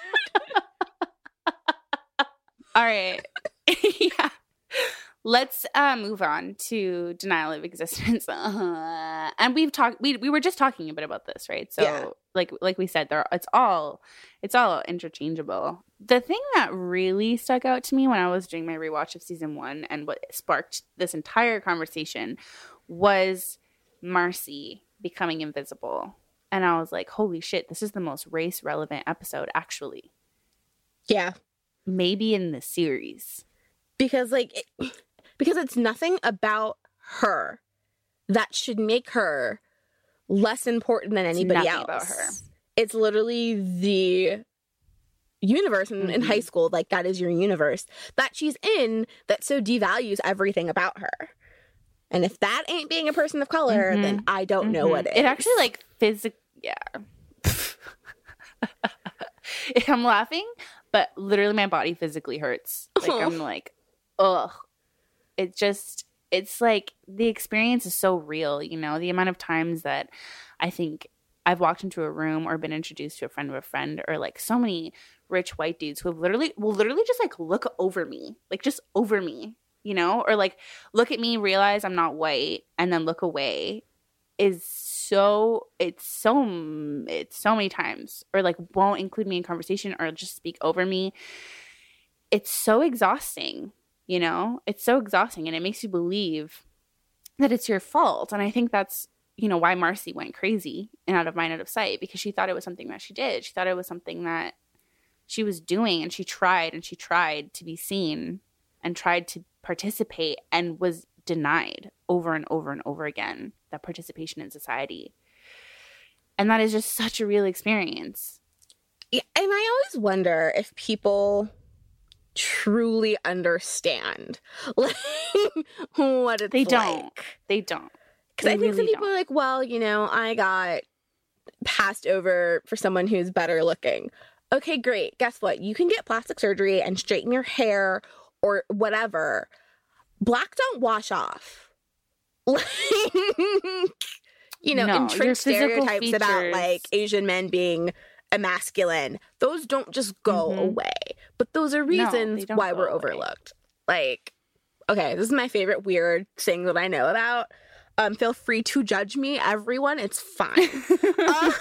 All right. Yeah. Let's uh, move on to denial of existence. Uh, and we've talked we we were just talking a bit about this, right? So Yeah. like like we said, there it's all it's all interchangeable. The thing that really stuck out to me when I was doing my rewatch of season one and what sparked this entire conversation was Marcy becoming invisible. And I was like, holy shit, this is the most race relevant episode, actually. Yeah. Maybe in the series. Because, like, it, because it's nothing about her that should make her less important than anybody nothing else. about her. It's literally the universe in, in Mhm. high school. Like, that is your universe that she's in that so devalues everything about her. And if that ain't being a person of color, Mhm. then I don't know Mhm. what is. It actually, like, physic yeah. I'm laughing, but literally my body physically hurts. Like, I'm like, ugh. It just, it's like the experience is so real, you know? The amount of times that I think I've walked into a room or been introduced to a friend of a friend, or like so many rich white dudes who have literally, will literally just like look over me, like just over me, you know? Or like look at me, realize I'm not white, and then look away is so, it's so, it's so many times. Or like won't include me in conversation or just speak over me. It's so exhausting, you know? It's so exhausting, and it makes you believe that it's your fault. And I think that's, you know, why Marcy went crazy and out of mind, out of sight, because she thought it was something that she did. She thought it was something that she was doing, and she tried and she tried to be seen and tried to participate and was denied over and over and over again that participation in society. And that is just such a real experience. Yeah, and I always wonder if people truly understand like what it's they don't. like. They don't. Because I think really some people don't. are like, well, you know, I got passed over for someone who's better looking. Okay, great. Guess what? You can get plastic surgery and straighten your hair or whatever. Black don't wash off. Like, you know, No, your entrenched physical stereotypes about features- like Asian men being emasculine. Those don't just go Mhm. away. But those are reasons they don't why go we're away. overlooked. Like, okay, this is my favorite weird thing that I know about. Um, feel free to judge me, everyone. It's fine. uh,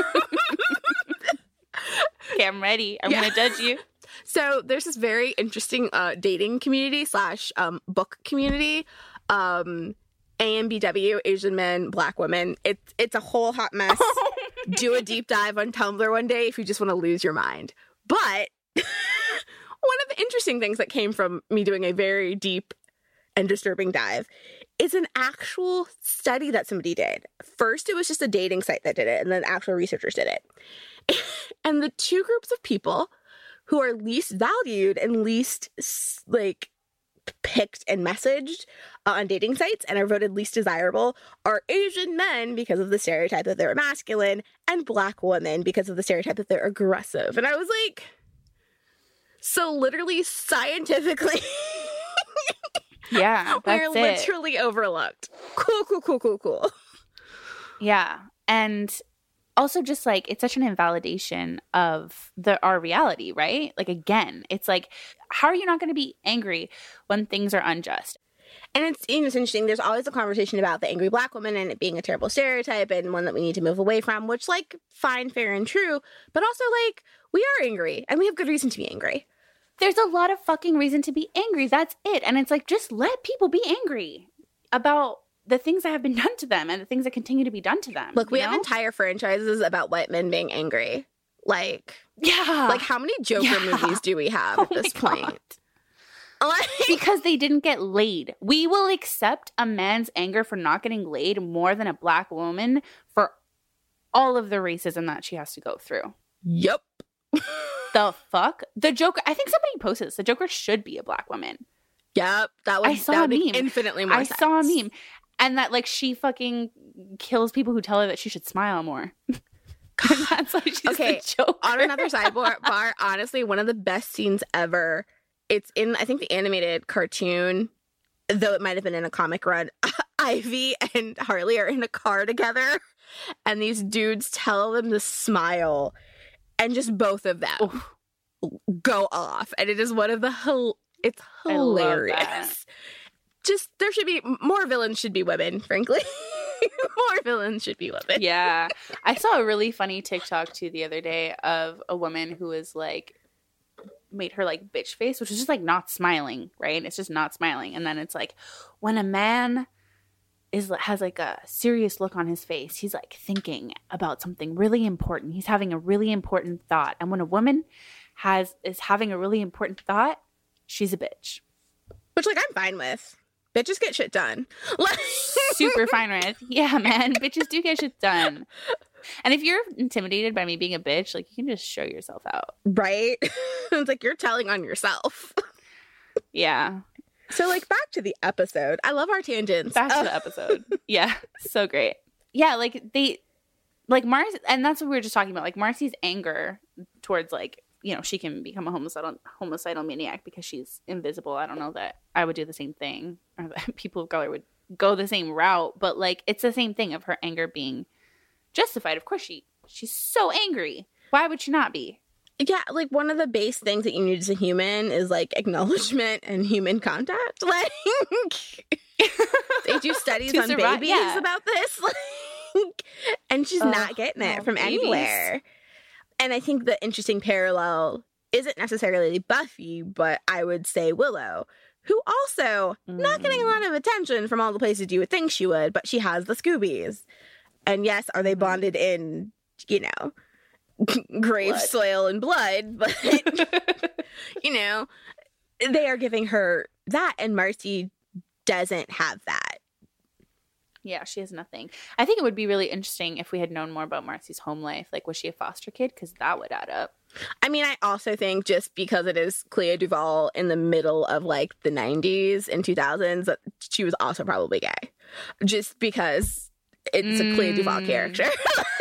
Okay, I'm ready. I'm Yeah. going to judge you. So there's this very interesting uh, dating community slash um, book community. Um, A M B W, Asian men, Black women. It's it's a whole hot mess. Do a deep dive on Tumblr one day if you just want to lose your mind. But one of the interesting things that came from me doing a very deep and disturbing dive is an actual study that somebody did. First, it was just a dating site that did it, and then actual researchers did it. And the two groups of people who are least valued and least, like, picked and messaged uh, on dating sites and are voted least desirable are Asian men because of the stereotype that they're masculine, and Black women because of the stereotype that they're aggressive. And I was like, so literally scientifically Yeah, that's we're it. literally overlooked. Cool, cool, cool, cool, cool. Yeah. And also just like it's such an invalidation of the our reality, right? Like again, it's like, how are you not going to be angry when things are unjust? And it's, you know, it's interesting. There's always a conversation about the angry Black woman and it being a terrible stereotype and one that we need to move away from, which, like, fine, fair, and true. But also, like, we are angry and we have good reason to be angry. There's a lot of fucking reason to be angry. That's it. And it's like, just let people be angry about the things that have been done to them and the things that continue to be done to them. Look, we you have know? entire franchises about white men being angry. Like, Yeah. like how many Joker Yeah. movies do we have Oh at this my point? God. Like, Because they didn't get laid. We will accept a man's anger for not getting laid more than a Black woman for all of the racism that she has to go through. yep. The fuck? The Joker, I think somebody posted this. The Joker should be a Black woman. Yep. That would, I saw that would a make meme. infinitely more I sense. saw a meme. And that, like, she fucking kills people who tell her that she should smile more. And that's why she's Okay, the Joker. On another sidebar, bar, honestly, one of the best scenes ever. It's in, I think, the animated cartoon, though it might have been in a comic run. Ivy and Harley are in a car together, and these dudes tell them to smile, and just both of them Oof. go off. And it is one of the, hil- it's I love hilarious. that. Just, there should be, more villains should be women, frankly. More villains should be women. Yeah. I saw a really funny TikTok, too, the other day of a woman who was, like, made her, like, bitch face, which is just, like, not smiling, right? It's just not smiling. And then it's like, when a man is has, like, a serious look on his face, he's, like, thinking about something really important. He's having a really important thought. And when a woman has is having a really important thought, she's a bitch. Which, like, I'm fine with. Bitches get shit done. Like, Super fine with. Yeah, man. Bitches do get shit done. And if you're intimidated by me being a bitch, like, you can just show yourself out. right? It's like you're telling on yourself. Yeah. So, like, back to the episode. I love our tangents. Back to Oh. the episode. Yeah. So great. Yeah, like, they, like, Marcy, and that's what we were just talking about. Like, Marcy's anger towards, like, you know, she can become a homicidal homicidal maniac because she's invisible. I don't know that I would do the same thing, or that people of color would go the same route, but, like, it's the same thing of her anger being justified. Of course she she's so angry. Why would she not be? Yeah, like, one of the base things that you need as a human is, like, acknowledgement and human contact. Like, they do studies To on survive, babies yeah. about this. Like, and she's Ugh, not getting it no, from babies. anywhere. And I think the interesting parallel isn't necessarily Buffy, but I would say Willow, who also mm. not getting a lot of attention from all the places you would think she would, but she has the Scoobies. And yes, are they bonded in, you know, grave blood. soil and blood, but, you know, they are giving her that, and Marcy doesn't have that. Yeah, she has nothing. I think it would be really interesting if we had known more about Marcy's home life. Like, was she a foster kid? Because that would add up. I mean, I also think just because it is Clea Duvall in the middle of, like, the nineties and two thousands, that she was also probably gay. Just because it's mm. a Clea Duvall character.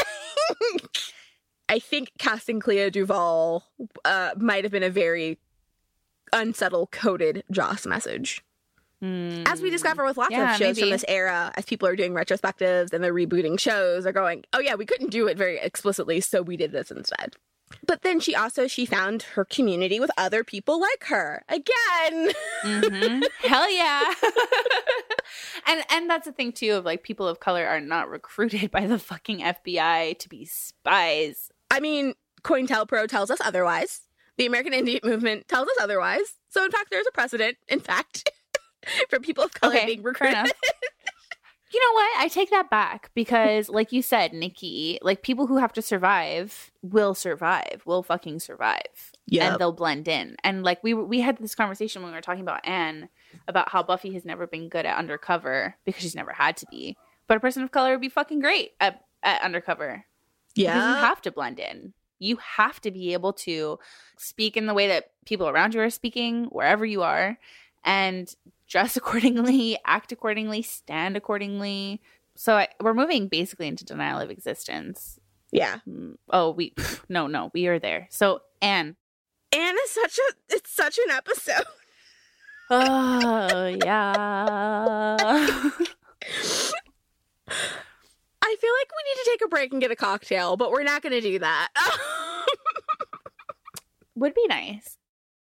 I think casting Clea Duvall uh, might have been a very unsubtle, coded Joss message. Mm. As we discover with lots yeah, of shows maybe. from this era, as people are doing retrospectives and they're rebooting shows, they're going, oh yeah, we couldn't do it very explicitly, so we did this instead. But then she also, she found her community with other people like her. Again! Mm-hmm. Hell yeah! and and that's the thing, too, of, like, people of color are not recruited by the fucking F B I to be spies. I mean, COINTELPRO tells us otherwise. The American Indian Movement tells us otherwise. So, in fact, there's a precedent, in fact, for people of color okay, being recruited. You know what? I take that back because, like you said, Nikki, like, people who have to survive will survive, will fucking survive. Yeah. And they'll blend in. And, like, we we had this conversation when we were talking about Anne, about how Buffy has never been good at undercover because she's never had to be. But a person of color would be fucking great at, at undercover. Yeah. Because you have to blend in. You have to be able to speak in the way that people around you are speaking, wherever you are, and dress accordingly, act accordingly, stand accordingly. So I, we're moving basically into denial of existence. Yeah. Oh, we no, no, we are there. So Anne, Anne is such a it's such an episode. Oh yeah. I feel like we need to take a break and get a cocktail, but we're not going to do that. Would be nice.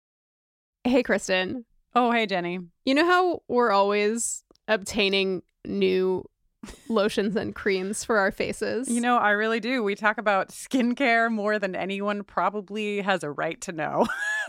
Hey, Kristen. Oh, hey, Jenny. You know how we're always obtaining new lotions and creams for our faces? You know, I really do. We talk about skincare more than anyone probably has a right to know.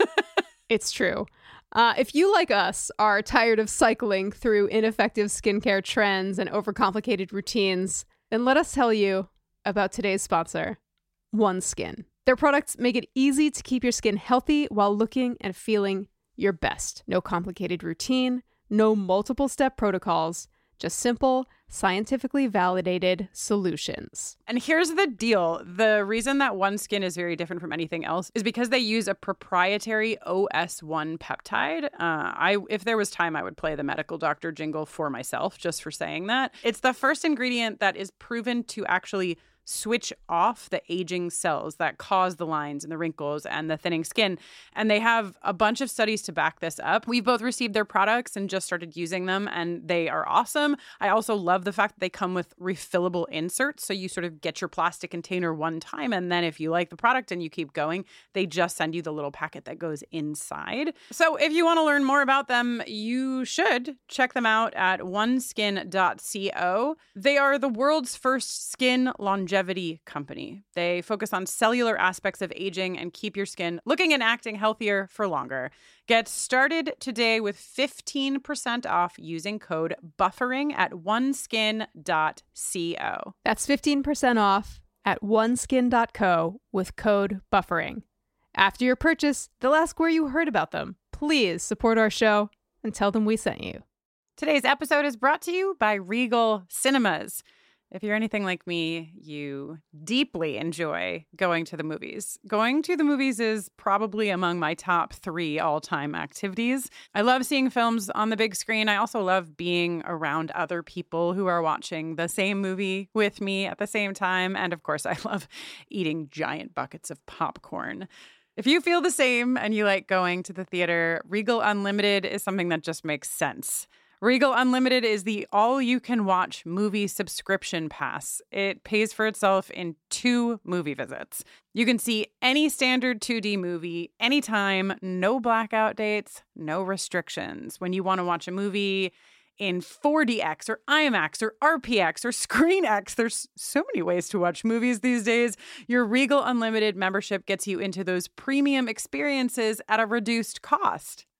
It's true. Uh, if you, like us, are tired of cycling through ineffective skincare trends and overcomplicated routines, then let us tell you about today's sponsor, OneSkin. Their products make it easy to keep your skin healthy while looking and feeling your best. No complicated routine, no multiple step protocols, just simple, scientifically validated solutions. And here's the deal. The reason that OneSkin is very different from anything else is because they use a proprietary O S one peptide. Uh, I, if there was time, I would play the medical doctor jingle for myself just for saying that. It's the first ingredient that is proven to actually switch off the aging cells that cause the lines and the wrinkles and the thinning skin. And they have a bunch of studies to back this up. We've both received their products and just started using them, and they are awesome. I also love the fact that they come with refillable inserts. So you sort of get your plastic container one time, and then if you like the product and you keep going, they just send you the little packet that goes inside. So if you want to learn more about them, you should check them out at one skin dot co. They are the world's first skin longevity company. They focus on cellular aspects of aging and keep your skin looking and acting healthier for longer. Get started today with fifteen percent off using code BUFFERING at one skin dot co. That's fifteen percent off at one skin dot co with code BUFFERING. After your purchase, they'll ask where you heard about them. Please support our show and tell them we sent you. Today's episode is brought to you by Regal Cinemas. If you're anything like me, you deeply enjoy going to the movies. Going to the movies is probably among my top three all-time activities. I love seeing films on the big screen. I also love being around other people who are watching the same movie with me at the same time. And of course, I love eating giant buckets of popcorn. If you feel the same and you like going to the theater, Regal Unlimited is something that just makes sense. Regal Unlimited is the all-you-can-watch movie subscription pass. It pays for itself in two movie visits. You can see any standard two D movie anytime, no blackout dates, no restrictions. When you want to watch a movie in four D X or IMAX or R P X or ScreenX, there's so many ways to watch movies these days. Your Regal Unlimited membership gets you into those premium experiences at a reduced cost.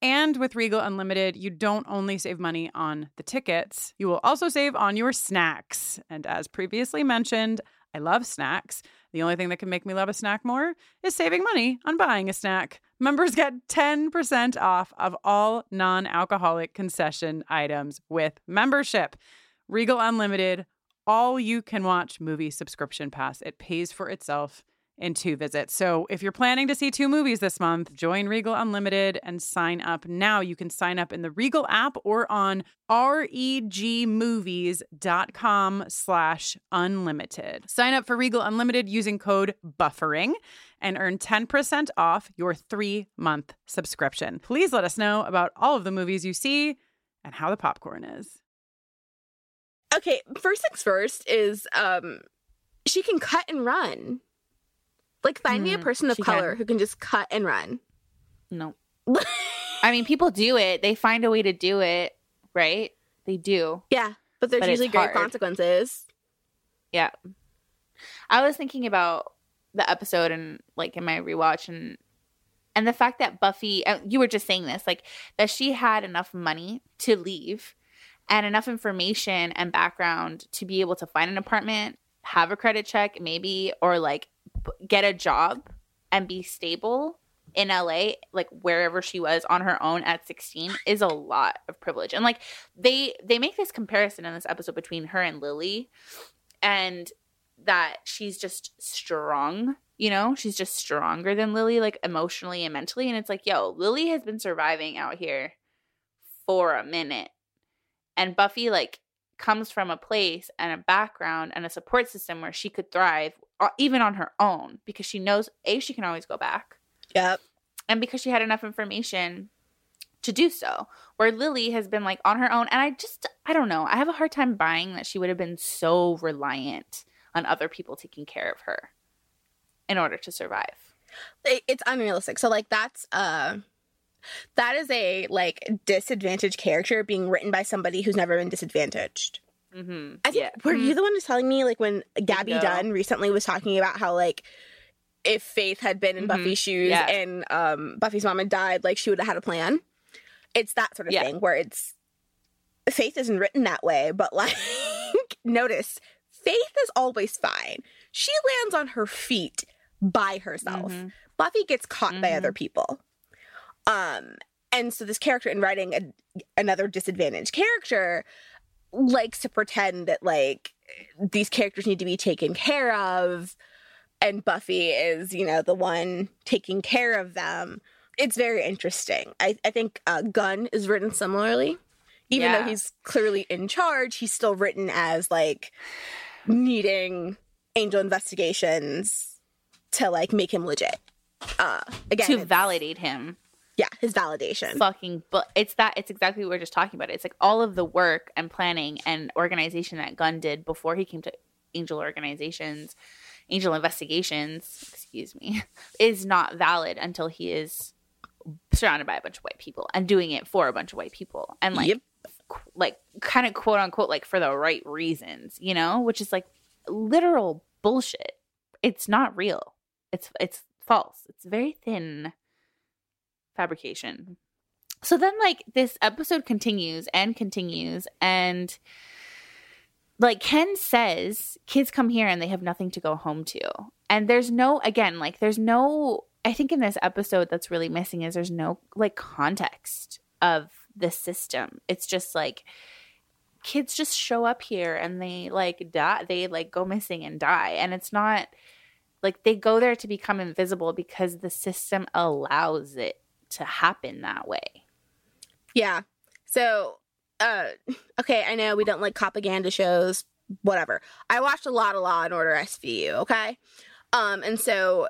And with Regal Unlimited, you don't only save money on the tickets, you will also save on your snacks. And as previously mentioned, I love snacks. The only thing that can make me love a snack more is saving money on buying a snack. Members get ten percent off of all non-alcoholic concession items with membership. Regal Unlimited, all you can watch movie subscription pass. It pays for itself in two visits. So if you're planning to see two movies this month, join Regal Unlimited and sign up now. You can sign up in the Regal app or on regmovies.com slash unlimited. Sign up for Regal Unlimited using code BUFFERING and earn ten percent off your three-month subscription. Please let us know about all of the movies you see and how the popcorn is. Okay, first things first is um, she can cut and run. Like, find mm, me a person of color can. who can just cut and run. No. I mean, people do it. They find a way to do it, right? They do. Yeah, but there's but usually great consequences. Yeah. I was thinking about the episode and, like, in my rewatch and and the fact that Buffy, you were just saying this, like, that she had enough money to leave and enough information and background to be able to find an apartment, have a credit check, maybe, or, like, get a job and be stable in L A, like wherever she was on her own at sixteen, is a lot of privilege. And like they they make this comparison in this episode between her and Lily, and that she's just strong, you know, she's just stronger than Lily, like emotionally and mentally. And it's like, yo, Lily has been surviving out here for a minute, and Buffy like comes from a place and a background and a support system where she could thrive even on her own, because she knows, A, she can always go back. Yep. And because she had enough information to do so. Where Lily has been like on her own. And I just, I don't know. I have a hard time buying that she would have been so reliant on other people taking care of her in order to survive. It's unrealistic. So like that's, uh, that is a like disadvantaged character being written by somebody who's never been disadvantaged. Mm-hmm. I think, yeah. were mm-hmm. you the one who's telling me, like, when Gabby no. Dunn recently was talking about how, like, if Faith had been in mm-hmm. Buffy's shoes yeah. and um, Buffy's mom had died, like, she would have had a plan? It's that sort of yeah. thing where it's, Faith isn't written that way, but, like, notice, Faith is always fine. She lands on her feet by herself. Mm-hmm. Buffy gets caught mm-hmm. by other people. Um, and so this character in writing a, another disadvantaged character likes to pretend that, like, these characters need to be taken care of, and Buffy is, you know, the one taking care of them. It's very interesting. I, I think uh, Gunn is written similarly. Even yeah. though he's clearly in charge, he's still written as, like, needing Angel Investigations to, like, make him legit. Uh, again, to validate him. Yeah, his validation. Fucking, but it's that, it's exactly what we we're just talking about. It's like all of the work and planning and organization that Gunn did before he came to Angel Organizations, Angel Investigations, excuse me, is not valid until he is surrounded by a bunch of white people and doing it for a bunch of white people. And like, yep. qu- like kind of quote unquote, like for the right reasons, you know, which is like literal bullshit. It's not real. It's, it's false. It's very thin fabrication. So then like this episode continues and continues, and like Ken says kids come here and they have nothing to go home to, and there's no, again, like there's no, I think in this episode that's really missing is there's no like context of the system. It's just like kids just show up here and they like die, they like go missing and die, and it's not like they go there to become invisible because the system allows it to happen that way. Yeah. So, uh, okay, I know we don't like propaganda shows, whatever. I watched a lot of Law and Order S V U, okay? Um, and so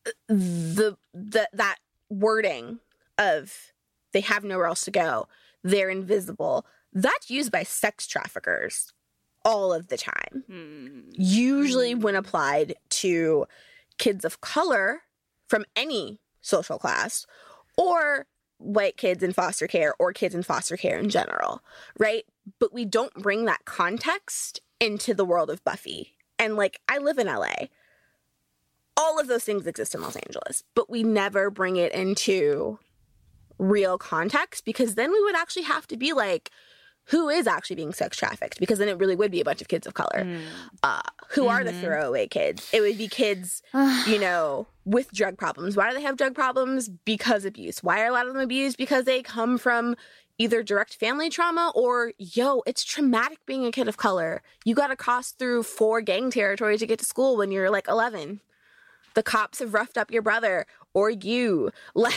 the the that wording of they have nowhere else to go, they're invisible, that's used by sex traffickers all of the time. Hmm. Usually when applied to kids of color from any social class, or white kids in foster care, or kids in foster care in general, right? But we don't bring that context into the world of Buffy. And, like, I live in L A. All of those things exist in Los Angeles, but we never bring it into real context, because then we would actually have to be like, who is actually being sex trafficked? Because then it really would be a bunch of kids of color. Mm. Uh, who mm-hmm. are the throwaway kids? It would be kids, you know, with drug problems. Why do they have drug problems? Because abuse. Why are a lot of them abused? Because they come from either direct family trauma or, yo, it's traumatic being a kid of color. You got to cross through four gang territory to get to school when you're like eleven. The cops have roughed up your brother or you. Like,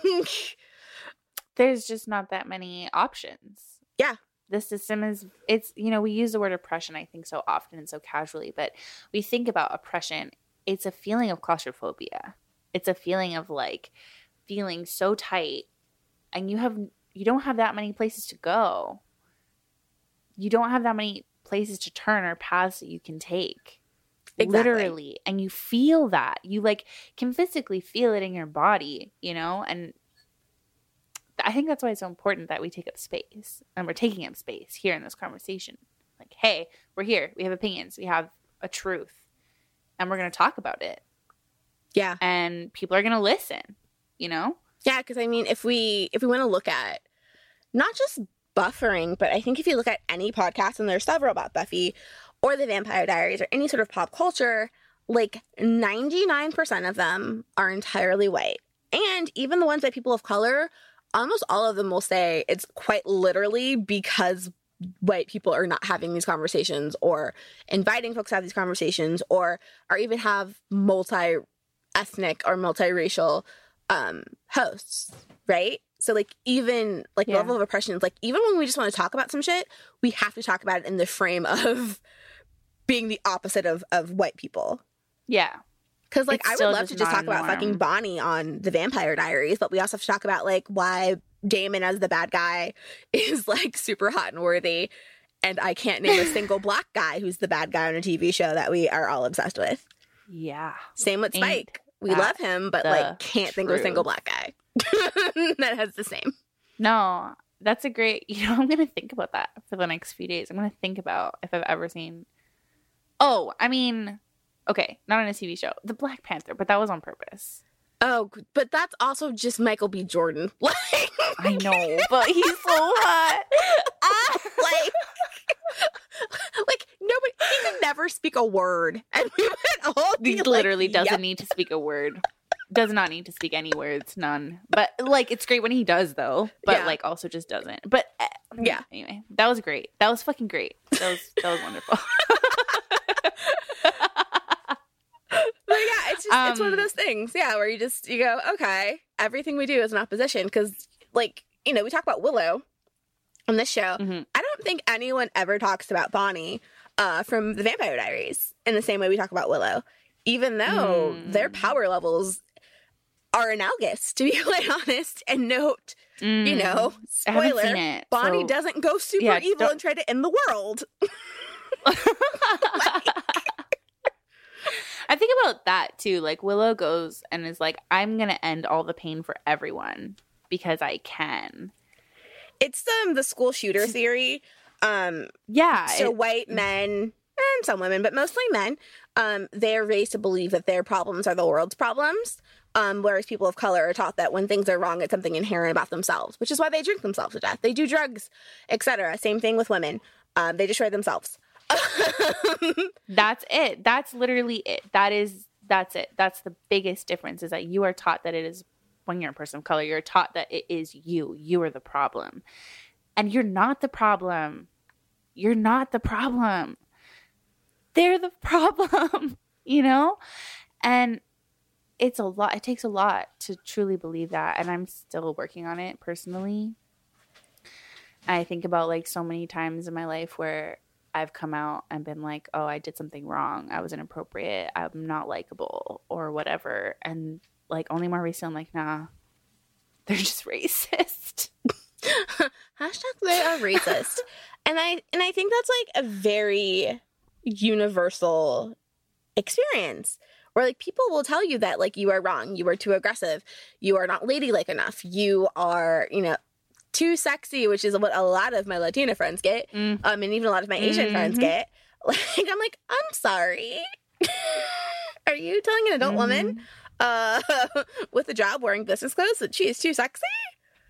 there's just not that many options. Yeah. The system is, it's, you know, we use the word oppression, I think, so often and so casually, but we think about oppression. It's a feeling of claustrophobia. It's a feeling of like feeling so tight, and you have, you don't have that many places to go. You don't have that many places to turn or paths that you can take. Exactly. Literally. And you feel that. You like can physically feel it in your body, you know, and I think that's why it's so important that we take up space, and we're taking up space here in this conversation. Like, hey, we're here. We have opinions. We have a truth, and we're going to talk about it. Yeah. And people are going to listen, you know? Yeah. Cause I mean, if we, if we want to look at not just buffering, but I think if you look at any podcast, and there's several about Buffy or the Vampire Diaries or any sort of pop culture, like ninety-nine percent of them are entirely white. And even the ones by people of color, almost all of them will say it's quite literally because white people are not having these conversations or inviting folks to have these conversations or or even have multi-ethnic or multiracial um, hosts, right? So, like, even, like, yeah. the level of oppression is, like, even when we just want to talk about some shit, we have to talk about it in the frame of being the opposite of, of white people. Yeah. Because, like, it's I would love to just talk about fucking Bonnie on The Vampire Diaries, but we also have to talk about, like, why Damon as the bad guy is, like, super hot and worthy, and I can't name a single black guy who's the bad guy on a T V show that we are all obsessed with. Yeah. Same with Spike. We love him, but, like, can't think of a single black guy that has the same. No, that's a great, you know, I'm going to think about that for the next few days. I'm going to think about if I've ever seen, oh, I mean... Okay, not on a T V show. The Black Panther, but that was on purpose. Oh, but that's also just Michael B. Jordan. Like, I know, but he's so hot. ah, like, like nobody. He could never speak a word, and we would all be He literally like, doesn't yep. need to speak a word. Does not need to speak any words, none. But like, it's great when he does, though. But yeah. like, also just doesn't. But uh, yeah. Anyway, that was great. That was fucking great. That was that was wonderful. But yeah, it's just um, it's one of those things, yeah, where you just you go, okay, everything we do is an opposition, because like, you know, we talk about Willow on this show. Mm-hmm. I don't think anyone ever talks about Bonnie uh, from the Vampire Diaries in the same way we talk about Willow, even though mm. their power levels are analogous, to be quite honest. And note, mm. you know, spoiler, it, Bonnie so... doesn't go super yeah, evil don't... and try to end the world. like... I think about that too. Like, Willow goes and is like, I'm going to end all the pain for everyone because I can. It's um, the school shooter theory. Um, yeah. So it, white men, and some women, but mostly men, um, they're raised to believe that their problems are the world's problems. Um, whereas people of color are taught that when things are wrong, it's something inherent about themselves, which is why they drink themselves to death. They do drugs, et cetera. Same thing with women. Um, they destroy themselves. That's it. That's literally it. That is, that's it. That's the biggest difference, is that you are taught that it is, when you're a person of color, you're taught that it is you. You are the problem. And you're not the problem. You're not the problem. They're the problem, you know? And it's a lot. It takes a lot to truly believe that. And I'm still working on it personally. I think about like so many times in my life where I've come out and been like, oh, I did something wrong. I was inappropriate. I'm not likable or whatever. And like only more recently, I'm like, nah, they're just racist. Hashtag they are racist. and I and I think that's like a very universal experience where like people will tell you that like you are wrong. You are too aggressive. You are not ladylike enough. You are, you know, too sexy, which is what a lot of my Latina friends get, mm. um, and even a lot of my Asian mm-hmm. friends get. Like, I'm like, I'm sorry. Are you telling an adult mm-hmm. woman uh, with a job wearing business clothes that she is too sexy?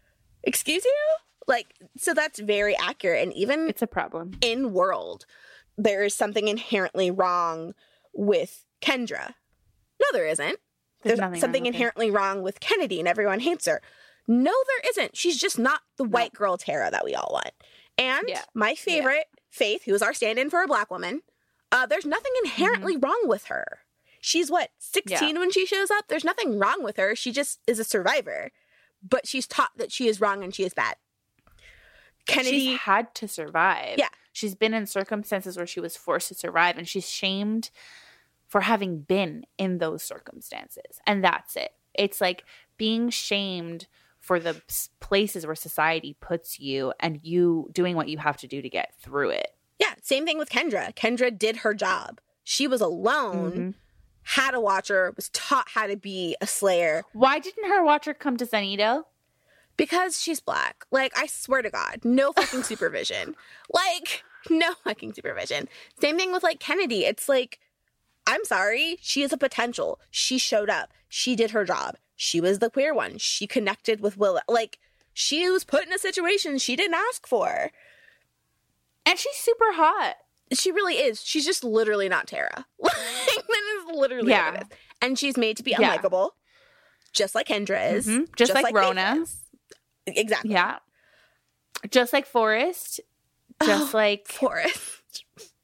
excuse you? Like, so that's very accurate. And even It's a problem. in world, there is something inherently wrong with Kendra. No, there isn't. There's There's, nothing wrong something with her. inherently wrong with Kennedy and everyone hates her. No, there isn't. She's just not the white girl Tara that we all want. And Yeah. my favorite, Faith, who is our stand-in for a black woman, uh, there's nothing inherently wrong with her. She's what, sixteen Yeah. when she shows up? There's nothing wrong with her. She just is a survivor. But she's taught that she is wrong and she is bad. Kennedy, She's had to survive. Yeah. She's been in circumstances where she was forced to survive, and she's shamed for having been in those circumstances. And that's it. It's like being shamed for the s- places where society puts you and you doing what you have to do to get through it. yeah, same thing with Kendra. Kendra did her job. She was alone, Mhm. had a watcher, was taught how to be a slayer Why didn't her watcher come to Sunnydale? because she's black. Like, I swear to God, no fucking supervision. Like, no fucking supervision. Same thing with, like, Kennedy. It's like, I'm sorry, she is a potential. She showed up. She did her job. She was the queer one. She connected with Willa. Like, she was put in a situation she didn't ask for. And she's super hot. She really is. She's just literally not Tara. Like, that is literally Yeah. what it is. And she's made to be Yeah. unlikable, just like Kendra is. Mhm. Just like Faith Rona. is. Exactly. Yeah. Just like Forrest. Just Oh, like Forrest.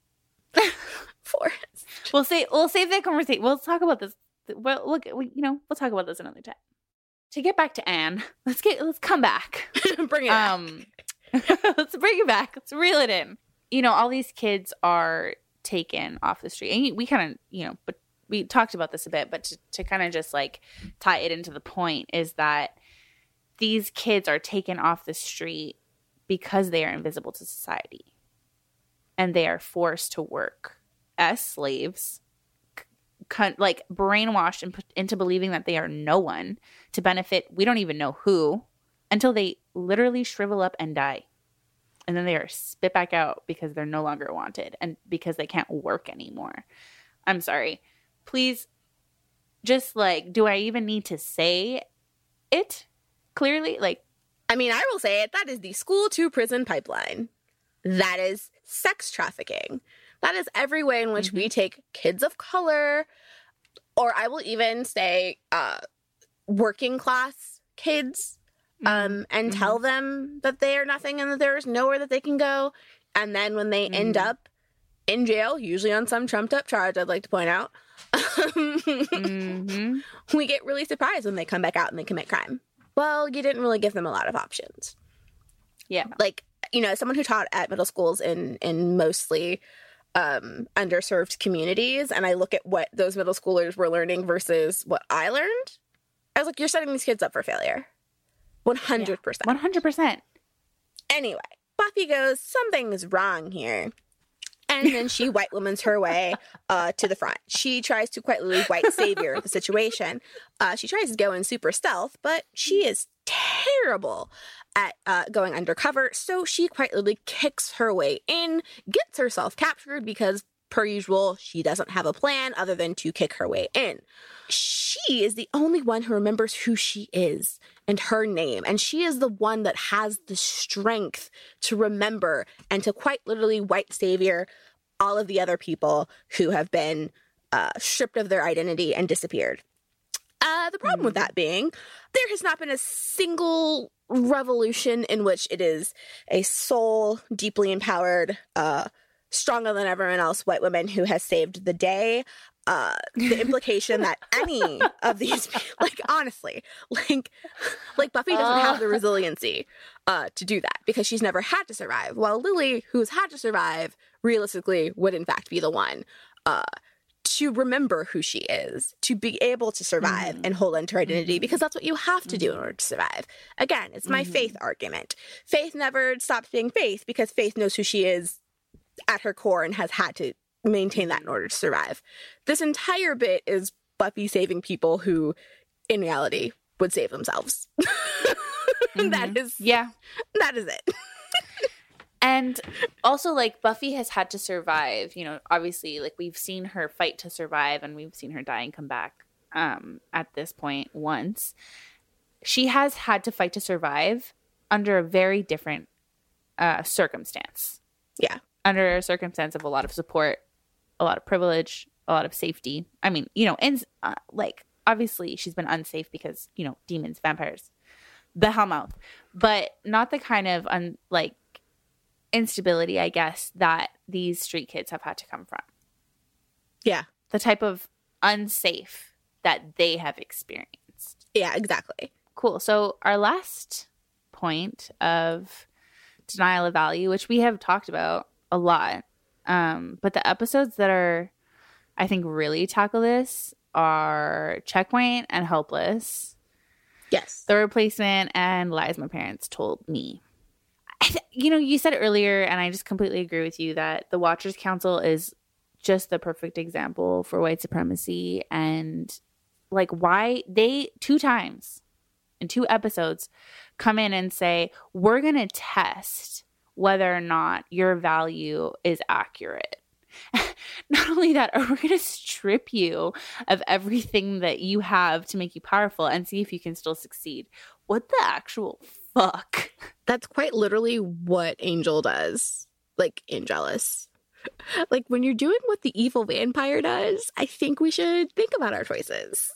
Forrest. we'll say we'll save that conversation. We'll talk about this. Well, look, we, you know, we'll talk about this another time. To get back to Anne, let's get let's come back. Bring it back. Um, let's bring it back. Let's reel it in. You know, all these kids are taken off the street, and we kind of, you know, but we talked about this a bit. But to, to kind of just like tie it into the point is that these kids are taken off the street because they are invisible to society, and they are forced to work as slaves, c- like brainwashed and put into believing that they are no one to benefit. We don't even know who until they literally shrivel up and die. And then they are spit back out because they're no longer wanted and because they can't work anymore. I'm sorry. Please, just like, do I even need to say it clearly? Like, I mean, I will say it. That is the school to prison pipeline. That is sex trafficking. That is every way in which we take kids of color, or I will even say uh, working class kids, um, and Mhm. tell them that they are nothing and that there is nowhere that they can go. And then when they end Mhm. up in jail, usually on some trumped up charge, I'd like to point out, Mhm. we get really surprised when they come back out and they commit crime. Well, you didn't really give them a lot of options. Yeah. Like, you know, as someone who taught at middle schools in in mostly um, underserved communities, and I look at what those middle schoolers were learning versus what I learned, I was like, you're setting these kids up for failure. one hundred percent. one hundred percent. Anyway, Buffy goes, something's wrong here. And then she white womans her way uh, to the front. She tries to quite literally white savior the situation. Uh, she tries to go in super stealth, but she is terrible at uh, going undercover. So she quite literally kicks her way in, gets herself captured because, per usual, she doesn't have a plan other than to kick her way in. She is the only one who remembers who she is and her name. And she is the one that has the strength to remember and to quite literally white savior all of the other people who have been uh, stripped of their identity and disappeared. Uh, the problem with that being, there has not been a single revolution in which it is a sole, deeply empowered, uh, stronger than everyone else white woman who has saved the day. Uh, the implication that any of these, like, honestly, like, like Buffy doesn't have the resiliency uh, to do that because she's never had to survive. While Lily, who's had to survive, realistically would in fact be the one uh, to remember who she is, to be able to survive Mhm. and hold on to her identity, because that's what you have to do in order to survive. Again, it's my Mhm. Faith argument. Faith never stops being Faith because Faith knows who she is at her core and has had to maintain that in order to survive. This entire bit is Buffy saving people who, in reality, would save themselves. That Mhm. is, Yeah. that is it. And also, like, Buffy has had to survive. You know, obviously, like, we've seen her fight to survive and we've seen her die and come back um, at this point once. She has had to fight to survive under a very different uh, circumstance. Yeah. Under a circumstance of a lot of support, a lot of privilege, a lot of safety. I mean, you know, and uh, like, obviously she's been unsafe because, you know, demons, vampires, the Hellmouth, but not the kind of un- like instability, I guess, that these street kids have had to come from. Yeah. The type of unsafe that they have experienced. Yeah, exactly. Cool. So our last point of denial of value, which we have talked about a lot, um, but the episodes that are, I think, really tackle this are Checkpoint and Helpless. Yes. The Replacement and Lies My Parents Told Me. I th- you know, you said earlier, and I just completely agree with you, that the Watchers Council is just the perfect example for white supremacy, and like why they two times in two episodes come in and say, we're going to test whether or not your value is accurate. Not only that, or we're going to strip you of everything that you have to make you powerful and see if you can still succeed. What the actual fuck? That's quite literally what Angel does, like in Jealous. Like, when you're doing what the evil vampire does, I think we should think about our choices.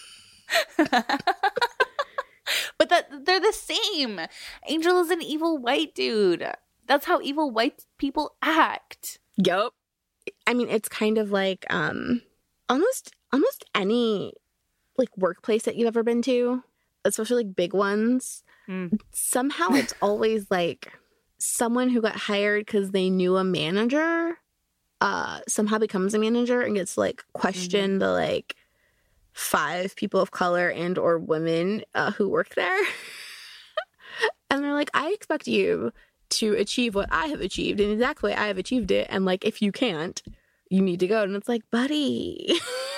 But that they're the same. Angel is an evil white dude. That's how evil white people act. Yup. I mean, it's kind of like um, almost almost any like workplace that you've ever been to, especially like big ones. Mm. Somehow it's always like someone who got hired because they knew a manager uh, somehow becomes a manager and gets to like question mm-hmm. the like five people of color and or women uh, who work there. And they're like, I expect you to achieve what I have achieved in the exact way I have achieved it. And like, if you can't, you need to go. And it's like, buddy.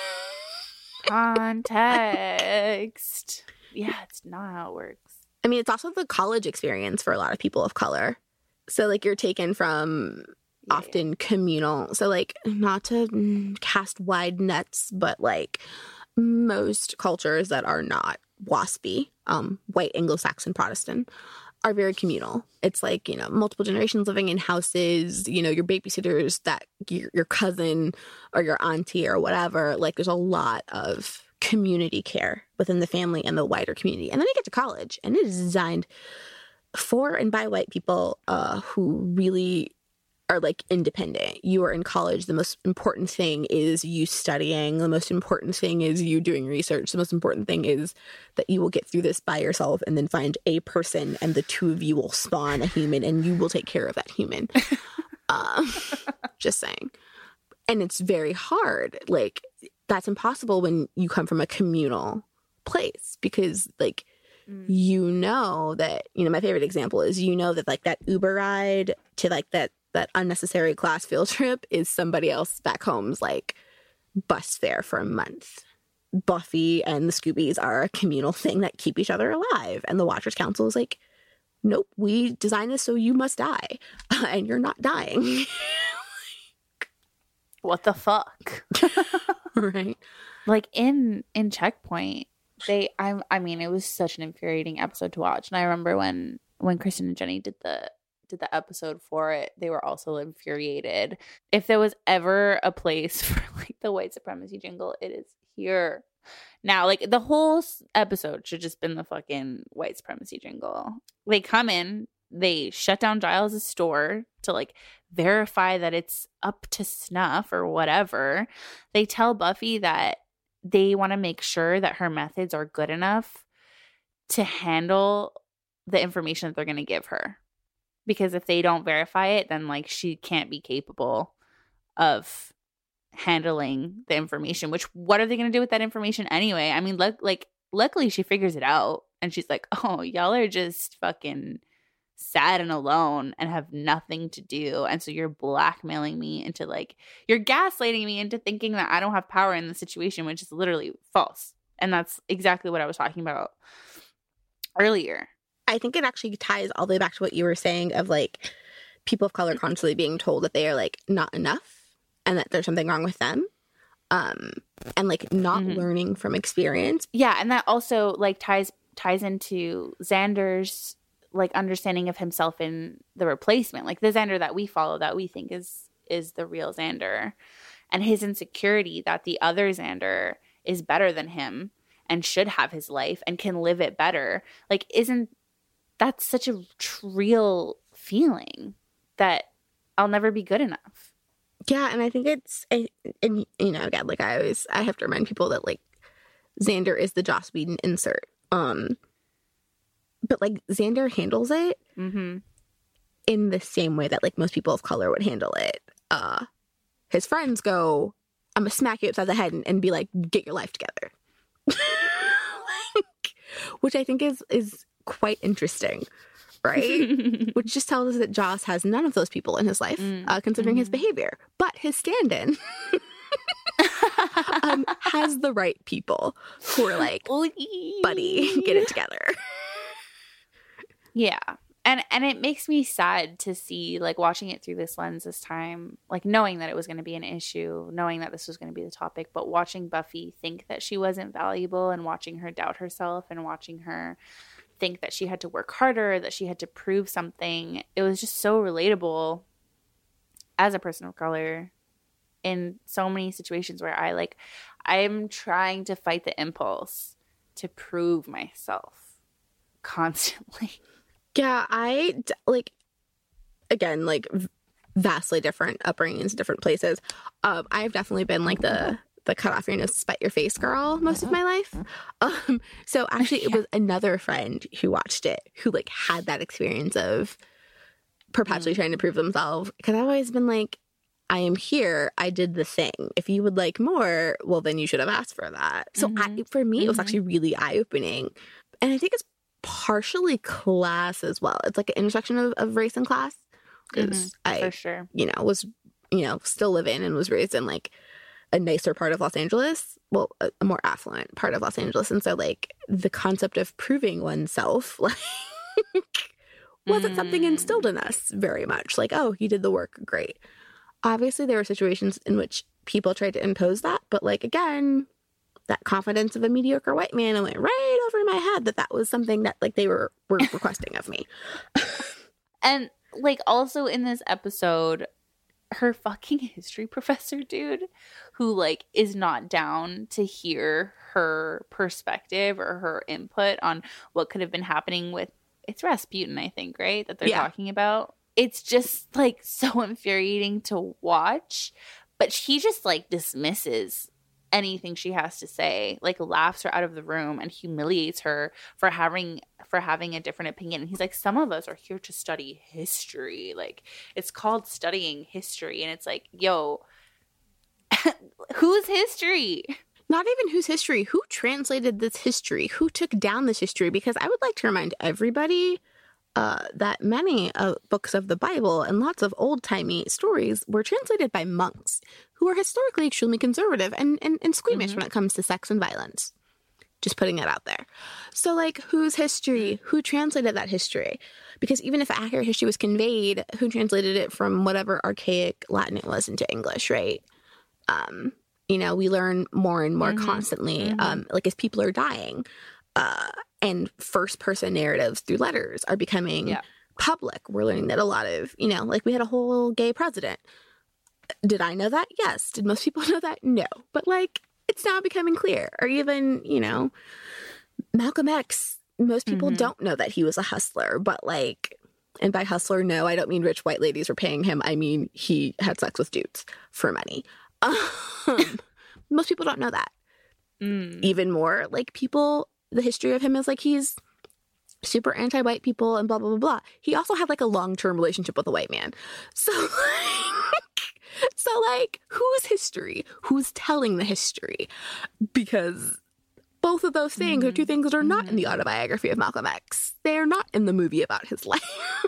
Context. Yeah, it's not how it works. I mean, it's also the college experience for a lot of people of color. So like you're taken from yeah, often yeah. communal. So like not to cast wide nets, but like most cultures that are not WASPy, um, white Anglo-Saxon Protestant, are very communal. It's like, you know, multiple generations living in houses, you know, your babysitters, that your, your cousin or your auntie or whatever. Like there's a lot of community care within the family and the wider community. And then you get to college and it is designed for and by white people uh, who really are like independent. You are in college. The most important thing is you studying. The most important thing is you doing research. The most important thing is that you will get through this by yourself and then find a person and the two of you will spawn a human and you will take care of that human. um, just saying. And it's very hard. Like that's impossible when you come from a communal place because like mm. you know that, you know, my favorite example is, you know, that like that Uber ride to like that that unnecessary class field trip is somebody else back home's like bus fare for a month. Buffy and the Scoobies are a communal thing that keep each other alive. And the Watchers Council is like, nope, we designed this so you must die. Uh, and you're not dying. Like, what the fuck? Right. Like in in Checkpoint, they I I mean, it was such an infuriating episode to watch. And I remember when when Kristen and Jenny did the did the episode for it, they were also infuriated. If there was ever a place for like the white supremacy jingle, it is here. Now, like the whole episode should just been the fucking white supremacy jingle. They come in, they shut down Giles' store to like verify that it's up to snuff or whatever. They tell Buffy that they want to make sure that her methods are good enough to handle the information that they're going to give her. Because if they don't verify it, then like she can't be capable of handling the information. Which what are they going to do with that information anyway? I mean, look, like luckily she figures it out, and she's like, "Oh, y'all are just fucking sad and alone and have nothing to do, and so you're blackmailing me into like you're gaslighting me into thinking that I don't have power in the situation," which is literally false. And that's exactly what I was talking about earlier. I think it actually ties all the way back to what you were saying of like people of color constantly being told that they are like not enough and that there's something wrong with them. Um, and like not mm-hmm. learning from experience. Yeah. And that also like ties, ties into Xander's like understanding of himself in the replacement, like the Xander that we follow, that we think is is the real Xander, and his insecurity that the other Xander is better than him and should have his life and can live it better. Like, isn't that's such a real feeling that I'll never be good enough. Yeah, and I think it's, and, and you know, again, like I always, I have to remind people that like Xander is the Joss Whedon insert. Um, but like Xander handles it Mm-hmm. in the same way that like most people of color would handle it. Uh, his friends go, "I'm gonna smack you upside the head and, and be like, get your life together," like, which I think is is quite interesting, right? Which just tells us that Joss has none of those people in his life, Mm. uh, considering his Mhm. behavior. But his stand-in um, has the right people who are like, buddy, get it together. Yeah. And and it makes me sad to see, like, watching it through this lens this time, like knowing that it was going to be an issue, knowing that this was going to be the topic, but watching Buffy think that she wasn't valuable and watching her doubt herself and watching her think that she had to work harder, that she had to prove something. It was just so relatable as a person of color in so many situations where I like I'm trying to fight the impulse to prove myself constantly. Yeah, I d- like, again, like v- vastly different upbringings, different places. Um, I've definitely been like the the cut off your nose, spite your face girl most of my life. Um, so actually, it was another friend who watched it who like had that experience of perpetually trying to prove themselves. Because I've always been like, I am here. I did the thing. If you would like more, well, then you should have asked for that. So I, Mhm. for me, it was Mhm. actually really eye opening, and I think it's partially class as well. It's like an intersection of, of race and class because I, For sure. you know, was, you know, still live in and was raised in like a nicer part of Los Angeles. Well, a, a more affluent part of Los Angeles. And so like the concept of proving oneself, like, wasn't something Mm. instilled in us very much. Like, oh, you did the work. Great. Obviously there were situations in which people tried to impose that. But like, again, that confidence of a mediocre white man, I went right over my head that that was something that like they were, were requesting of me. And like also in this episode, her fucking history professor dude who like is not down to hear her perspective or her input on what could have been happening with, it's Rasputin, I think, right? That they're Yeah. talking about. It's just like so infuriating to watch, but he just like dismisses anything she has to say, like laughs her out of the room and humiliates her for having for having a different opinion. And he's like, some of us are here to study history. Like, it's called studying history. And it's like, yo, whose history? Not even whose history, who translated this history, who took down this history, because I would like to remind everybody uh, that many uh, books of the Bible and lots of old-timey stories were translated by monks who are historically extremely conservative and, and, and squeamish Mhm. when it comes to sex and violence. Just putting it out there. So, like, whose history? Who translated that history? Because even if accurate history was conveyed, who translated it from whatever archaic Latin it was into English, right? Um, you know, we learn more and more Mhm. constantly, Mhm. um, like as people are dying. Uh, and first-person narratives through letters are becoming Yeah. public. We're learning that a lot of, you know, like we had a whole gay president. Did I know that? Yes. Did most people know that? No. But, like, it's now becoming clear. Or even, you know, Malcolm X. Most people Mhm. don't know that he was a hustler, but, like, and by hustler, no, I don't mean rich white ladies were paying him. I mean he had sex with dudes for money. Um, most people don't know that. Mm. Even more, like, people, the history of him is like he's super anti-white people and blah, blah, blah, blah. He also had, like, a long-term relationship with a white man. So, like, so, like, whose history? Who's telling the history? Because both of those things are two things that are not in the autobiography of Malcolm X. They're not in the movie about his life.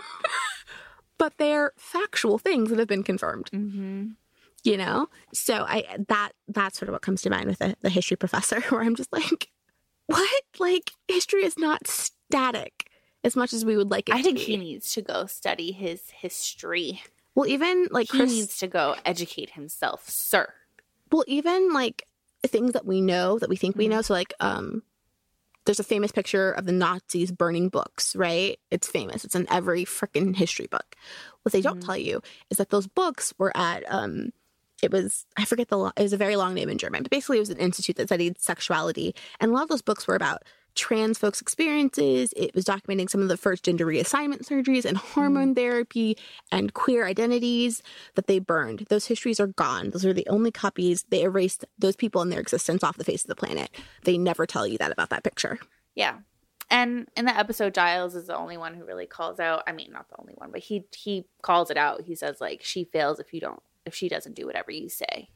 But they're factual things that have been confirmed. Mm-hmm. You know? So I that that's sort of what comes to mind with the, the history professor, where I'm just like, what? Like, history is not static as much as we would like it I to think be. he needs to go study his history. Well, even like He Chris, needs to go educate himself, sir. well, even like things that we know that we think we know. So like, um, there's a famous picture of the Nazis burning books, right? It's famous. It's in every freaking history book. What they don't mm-hmm. tell you is that those books were at, um, it was, I forget the, it was a very long name in German, but basically it was an institute that studied sexuality. And a lot of those books were about trans folks' experiences. It was documenting some of the first gender reassignment surgeries and hormone mm. therapy and queer identities that they burned. Those histories are gone. Those are the only copies. They erased those people and their existence off the face of the planet. They never tell you that about that picture. Yeah. And in the episode, Giles is the only one who really calls out, I mean, not the only one, but he he calls it out. He says, like, she fails if you don't, if she doesn't do whatever you say.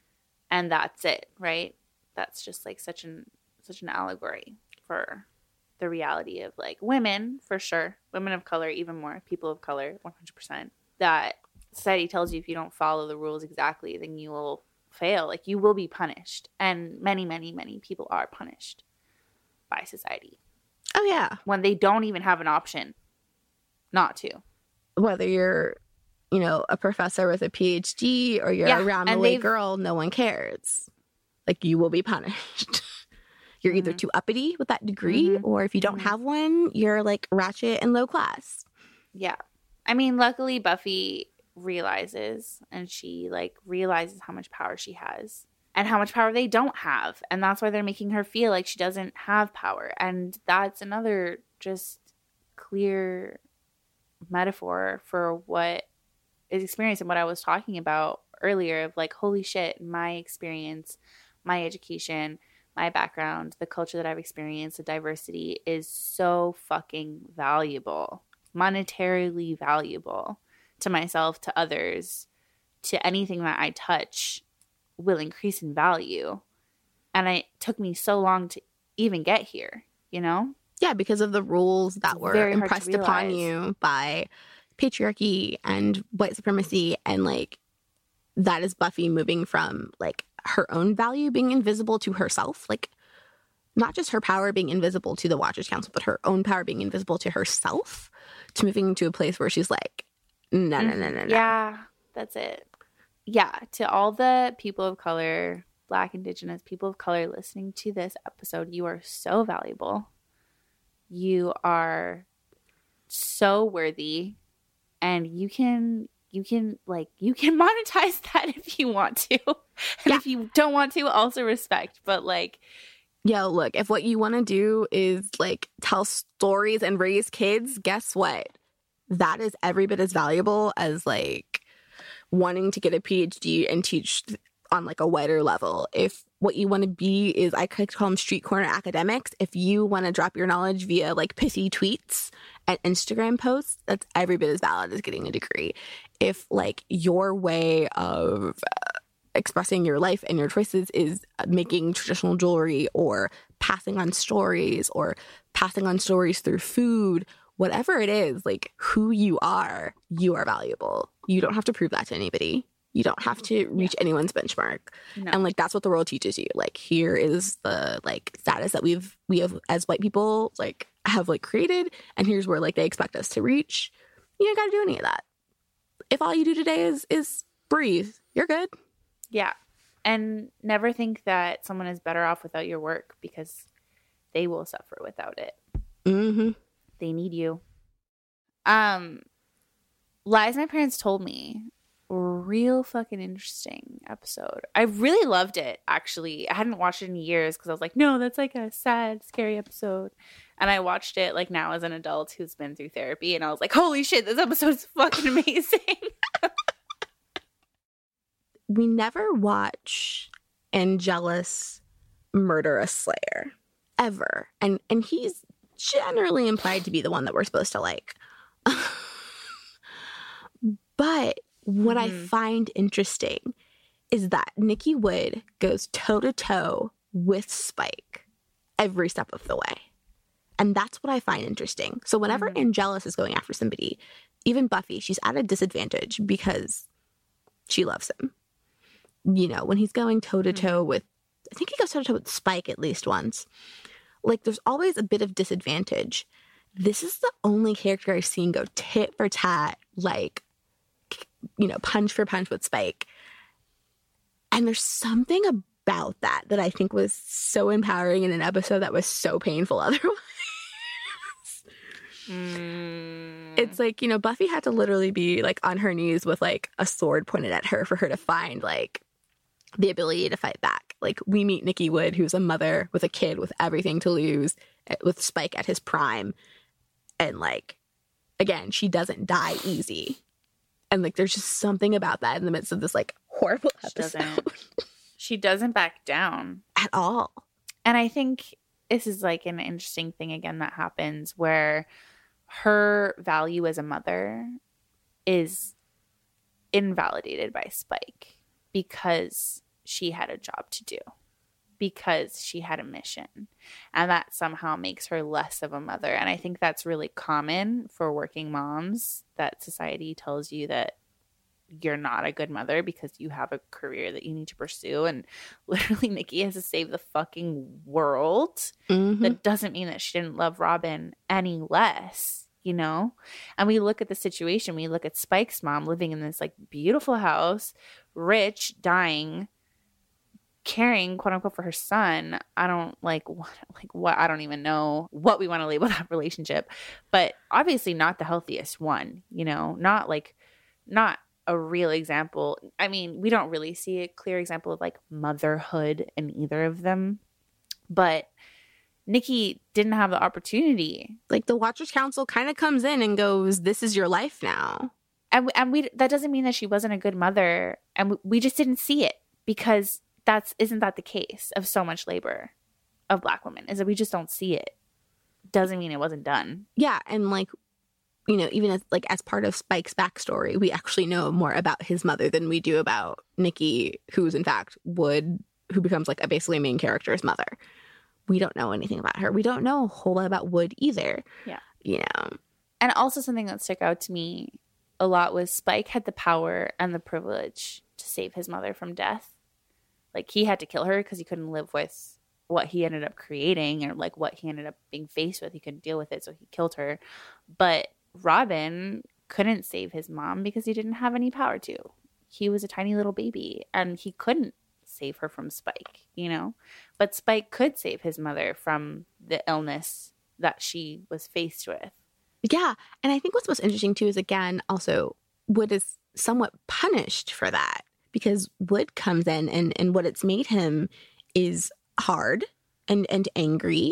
And that's it, right? That's just like such an such an allegory for the reality of, like, women, for sure, women of color, even more, people of color, one hundred percent, that society tells you if you don't follow the rules exactly, then you will fail. Like, you will be punished. And many, many, many people are punished by society. Oh, yeah. When they don't even have an option not to. Whether you're, you know, a professor with a P H D or you're yeah, a round-the-way girl, no one cares. Like, you will be punished. You're either too uppity with that degree, mm-hmm. or if you don't mm-hmm. have one, you're, like, ratchet and low class. Yeah. I mean, luckily Buffy realizes, and she, like, realizes how much power she has and how much power they don't have. And that's why they're making her feel like she doesn't have power. And that's another just clear metaphor for what is experienced and what I was talking about earlier of, like, holy shit, my experience, my education, my background, the culture that I've experienced, the diversity is so fucking valuable, monetarily valuable to myself, to others, to anything that I touch will increase in value. And it took me so long to even get here, you know? Yeah, because of the rules that it's were impressed upon you by patriarchy and white supremacy. And, like, that is Buffy moving from, like, her own value being invisible to herself, like, not just her power being invisible to the Watchers Council, but her own power being invisible to herself, to moving to a place where she's like, no, no, no, no, no. Yeah, that's it. Yeah, to all the people of color, Black, Indigenous, people of color listening to this episode, you are so valuable. You are so worthy, and you can... You can, like, you can monetize that if you want to. And yeah. if you don't want to, also respect. But, like... Yo, look, if what you want to do is, like, tell stories and raise kids, guess what? That is every bit as valuable as, like, wanting to get a P H D and teach on, like, a wider level. If what you want to be is, I could call them street corner academics. If you want to drop your knowledge via, like, pithy tweets and Instagram posts, that's every bit as valid as getting a degree. If, like, your way of uh, expressing your life and your choices is making traditional jewelry or passing on stories or passing on stories through food, whatever it is, like, who you are, you are valuable. You don't have to prove that to anybody. You don't have to reach yeah. anyone's benchmark. No. And, like, that's what the world teaches you. Like, here is the, like, status that we've, we have as white people, like, have, like, created. And here's where, like, they expect us to reach. You ain't got to do any of that. If all you do today is, is breathe, you're good. Yeah. And never think that someone is better off without your work, because they will suffer without it. Mm-hmm. They need you. Um, lies my parents told me. Real fucking interesting episode. I really loved it, actually. I hadn't watched it in years because I was like, no, that's like a sad, scary episode. And I watched it, like, now as an adult who's been through therapy, and I was like, holy shit, this episode's fucking amazing. We never watch Angelus murder a Slayer. Ever. And and he's generally implied to be the one that we're supposed to like. But what mm-hmm. I find interesting is that Nikki Wood goes toe-to-toe with Spike every step of the way. And that's what I find interesting. So whenever mm-hmm. Angelus is going after somebody, even Buffy, she's at a disadvantage because she loves him. You know, when he's going toe-to-toe mm-hmm. with, I think he goes toe-to-toe with Spike at least once. Like, there's always a bit of disadvantage. This is the only character I've seen go tit for tat, like, you know, punch for punch with Spike. And there's something about that that I think was so empowering in an episode that was so painful otherwise. Mm. It's like, you know, Buffy had to literally be like on her knees with like a sword pointed at her for her to find like the ability to fight back. Like, we meet Nikki Wood, who's a mother with a kid with everything to lose, with Spike at his prime. And like, again, she doesn't die easy. And like, there's just something about that in the midst of this like horrible episode. She doesn't, she doesn't back down at all. And I think this is like an interesting thing again that happens where her value as a mother is invalidated by Spike because she had a job to do, because she had a mission, and that somehow makes her less of a mother. And I think that's really common for working moms, that society tells you that you're not a good mother because you have a career that you need to pursue. And literally Nikki has to save the fucking world. Mm-hmm. That doesn't mean that she didn't love Robin any less, you know? And we look at the situation, we look at Spike's mom living in this like beautiful house, rich, dying, caring, quote unquote, for her son. I don't like what, like what, I don't even know what we want to label that relationship, but obviously not the healthiest one, you know, not like, not a real example. I mean, we don't really see a clear example of like motherhood in either of them, but Nikki didn't have the opportunity. Like, the Watchers Council kind of comes in and goes, this is your life now. And we, and we that doesn't mean that she wasn't a good mother, and we, we just didn't see it, because that's isn't that the case of so much labor of Black women, is that we just don't see it. Doesn't mean it wasn't done. Yeah, and like, you know, even as like as part of Spike's backstory, we actually know more about his mother than we do about Nikki, who's in fact Wood, who becomes like a basically main character's mother. We don't know anything about her. We don't know a whole lot about Wood either. Yeah. You know. And also something that stuck out to me a lot was Spike had the power and the privilege to save his mother from death. Like, he had to kill her because he couldn't live with what he ended up creating, or like what he ended up being faced with. He couldn't deal with it, so he killed her. But Robin couldn't save his mom because he didn't have any power to. He was a tiny little baby, and he couldn't save her from Spike, you know? But Spike could save his mother from the illness that she was faced with. Yeah, and I think what's most interesting too is, again, also Wood is somewhat punished for that, because Wood comes in and, and what it's made him is hard and, and angry.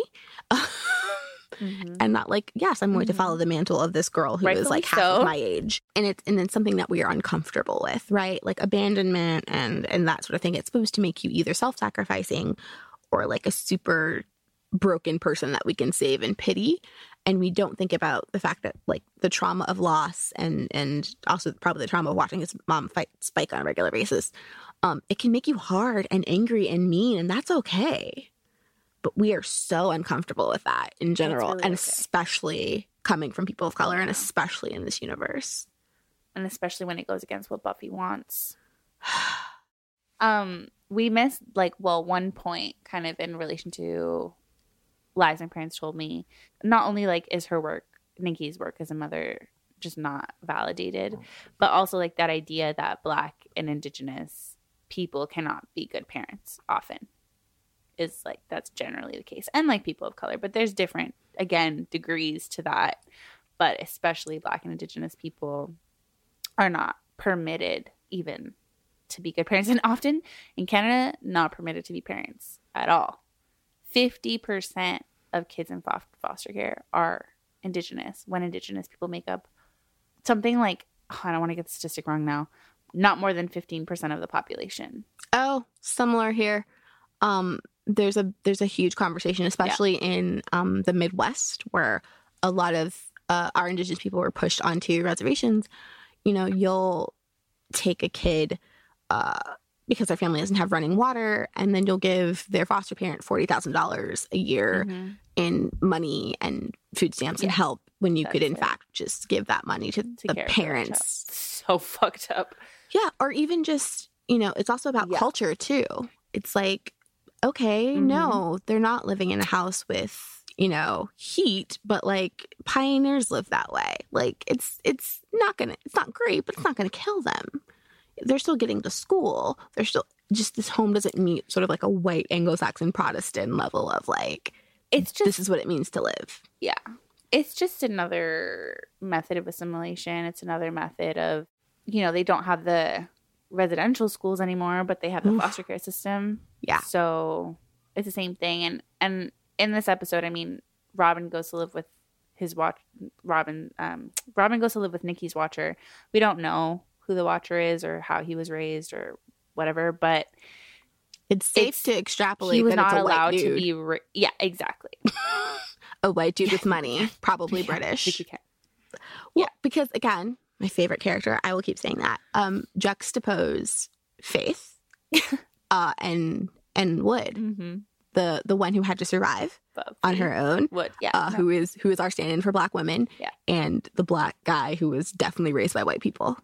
Mm-hmm. And not like, yes, I'm going mm-hmm. to follow the mantle of this girl who Rightfully is like half so. of my age. And it's and it's something that we are uncomfortable with, right? Like abandonment and and that sort of thing. It's supposed to make you either self-sacrificing or like a super broken person that we can save and pity. And we don't think about the fact that like the trauma of loss and and also probably the trauma of watching his mom fight Spike on a regular basis. Um, it can make you hard and angry and mean, and that's okay. But we are so uncomfortable with that in general, really and okay. especially coming from people of color, yeah. and especially in this universe. And especially when it goes against what Buffy wants. um, we missed, like, well, one point kind of in relation to lies my parents told me. Not only, like, is her work, Nikki's work as a mother, just not validated, but also, like, that idea that Black and Indigenous people cannot be good parents often. Is like, that's generally the case. And like people of color, but there's different, again, degrees to that. But especially Black and Indigenous people are not permitted even to be good parents. And often in Canada, not permitted to be parents at all. fifty percent of kids in foster care are Indigenous, when Indigenous people make up something like, oh, I don't want to get the statistic wrong now, not more than fifteen percent of the population. Oh, similar here. Um, there's a there's a huge conversation, especially yeah. in um, the Midwest, where a lot of uh, our Indigenous people were pushed onto reservations. You know, you'll take a kid uh, because their family doesn't have running water, and then you'll give their foster parent forty thousand dollars a year mm-hmm. in money and food stamps yeah. and help, when you That's could, in it. fact, just give that money to, to the parents. So fucked up. Yeah, or even just, you know, it's also about yeah. culture, too. It's like, okay, mm-hmm. no, they're not living in a house with, you know, heat, but like pioneers live that way. Like it's it's not gonna it's not great, but it's not gonna kill them. They're still getting to school. They're still just this home doesn't meet sort of like a white Anglo-Saxon Protestant level of like, It's just this is what it means to live. Yeah. It's just another method of assimilation. It's another method of, you know, they don't have the residential schools anymore, but they have the Oof. foster care system. Yeah. So it's the same thing. And and in this episode, I mean, Robin goes to live with his watch. Robin, um, Robin goes to live with Nikki's watcher. We don't know who the watcher is or how he was raised or whatever, but It's safe It's- to extrapolate he was that it's not a white allowed to dude. be. Ra- yeah, exactly. A white dude with money, probably Yeah, British. Nikki Cat. Well, because again, my favorite character, I will keep saying that, um, juxtapose Faith uh, and and Wood, Mm-hmm. the the one who had to survive on her own, Wood. Yeah. uh, no. who is who is our stand-in for Black women, Yeah. and the Black guy who was definitely raised by white people,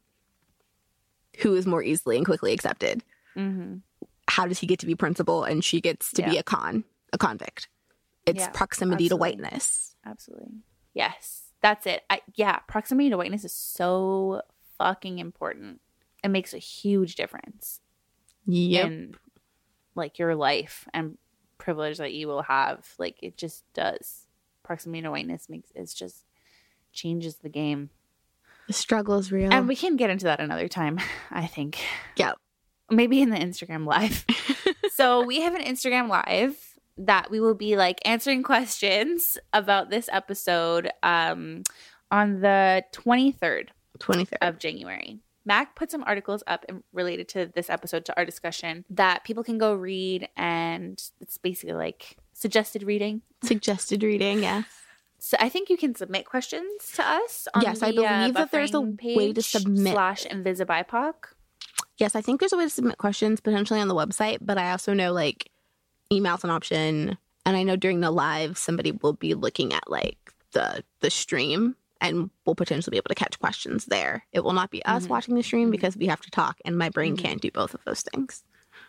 who is more easily and quickly accepted. Mm-hmm. How does he get to be principal and she gets to be Yeah. a con, a convict? It's Yeah, proximity to absolutely. whiteness. Absolutely. Yes. That's it. I, yeah. Proximity to whiteness is so fucking important. It makes a huge difference Yep. in like your life and privilege that you will have. Like it just does. Proximity to whiteness makes it's just changes the game. The struggle is real. And we can get into that another time, I think. Yep. Maybe in the Instagram live. So we have an Instagram live that we will be like answering questions about this episode um, on the twenty-third twenty-third. of January. Mac put some articles up in- related to this episode, to our discussion, that people can go read, and it's basically like suggested reading. Suggested reading, yes. So I think you can submit questions to us on Yes, the, I believe uh, that there's a buffering way to page submit. slash InvisiBIPOC. Yes, I think there's a way to submit questions potentially on the website, but I also know like email's an option. And I know during the live, somebody will be looking at like the the stream and we'll potentially be able to catch questions there. It will not be us Mhm. watching the stream Mhm. because we have to talk and my brain Mhm. can't do both of those things.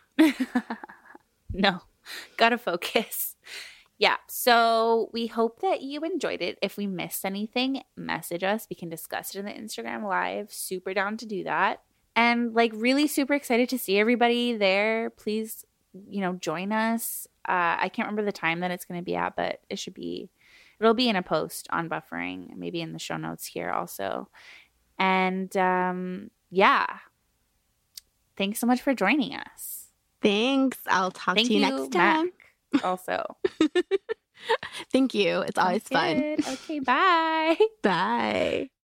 No, gotta focus. Yeah, so we hope that you enjoyed it. If we missed anything, message us. We can discuss it in the Instagram live. Super down to do that. And like really super excited to see everybody there. Please, you know, join us. Uh, I can't remember the time that it's going to be at, but it should be, it'll be in a post on Buffering, maybe in the show notes here also. And um, yeah, thanks so much for joining us. Thanks. I'll talk Thank to you, you, next time. Mac, also. Thank you. It's always Sounds fun. good. Okay, bye. Bye.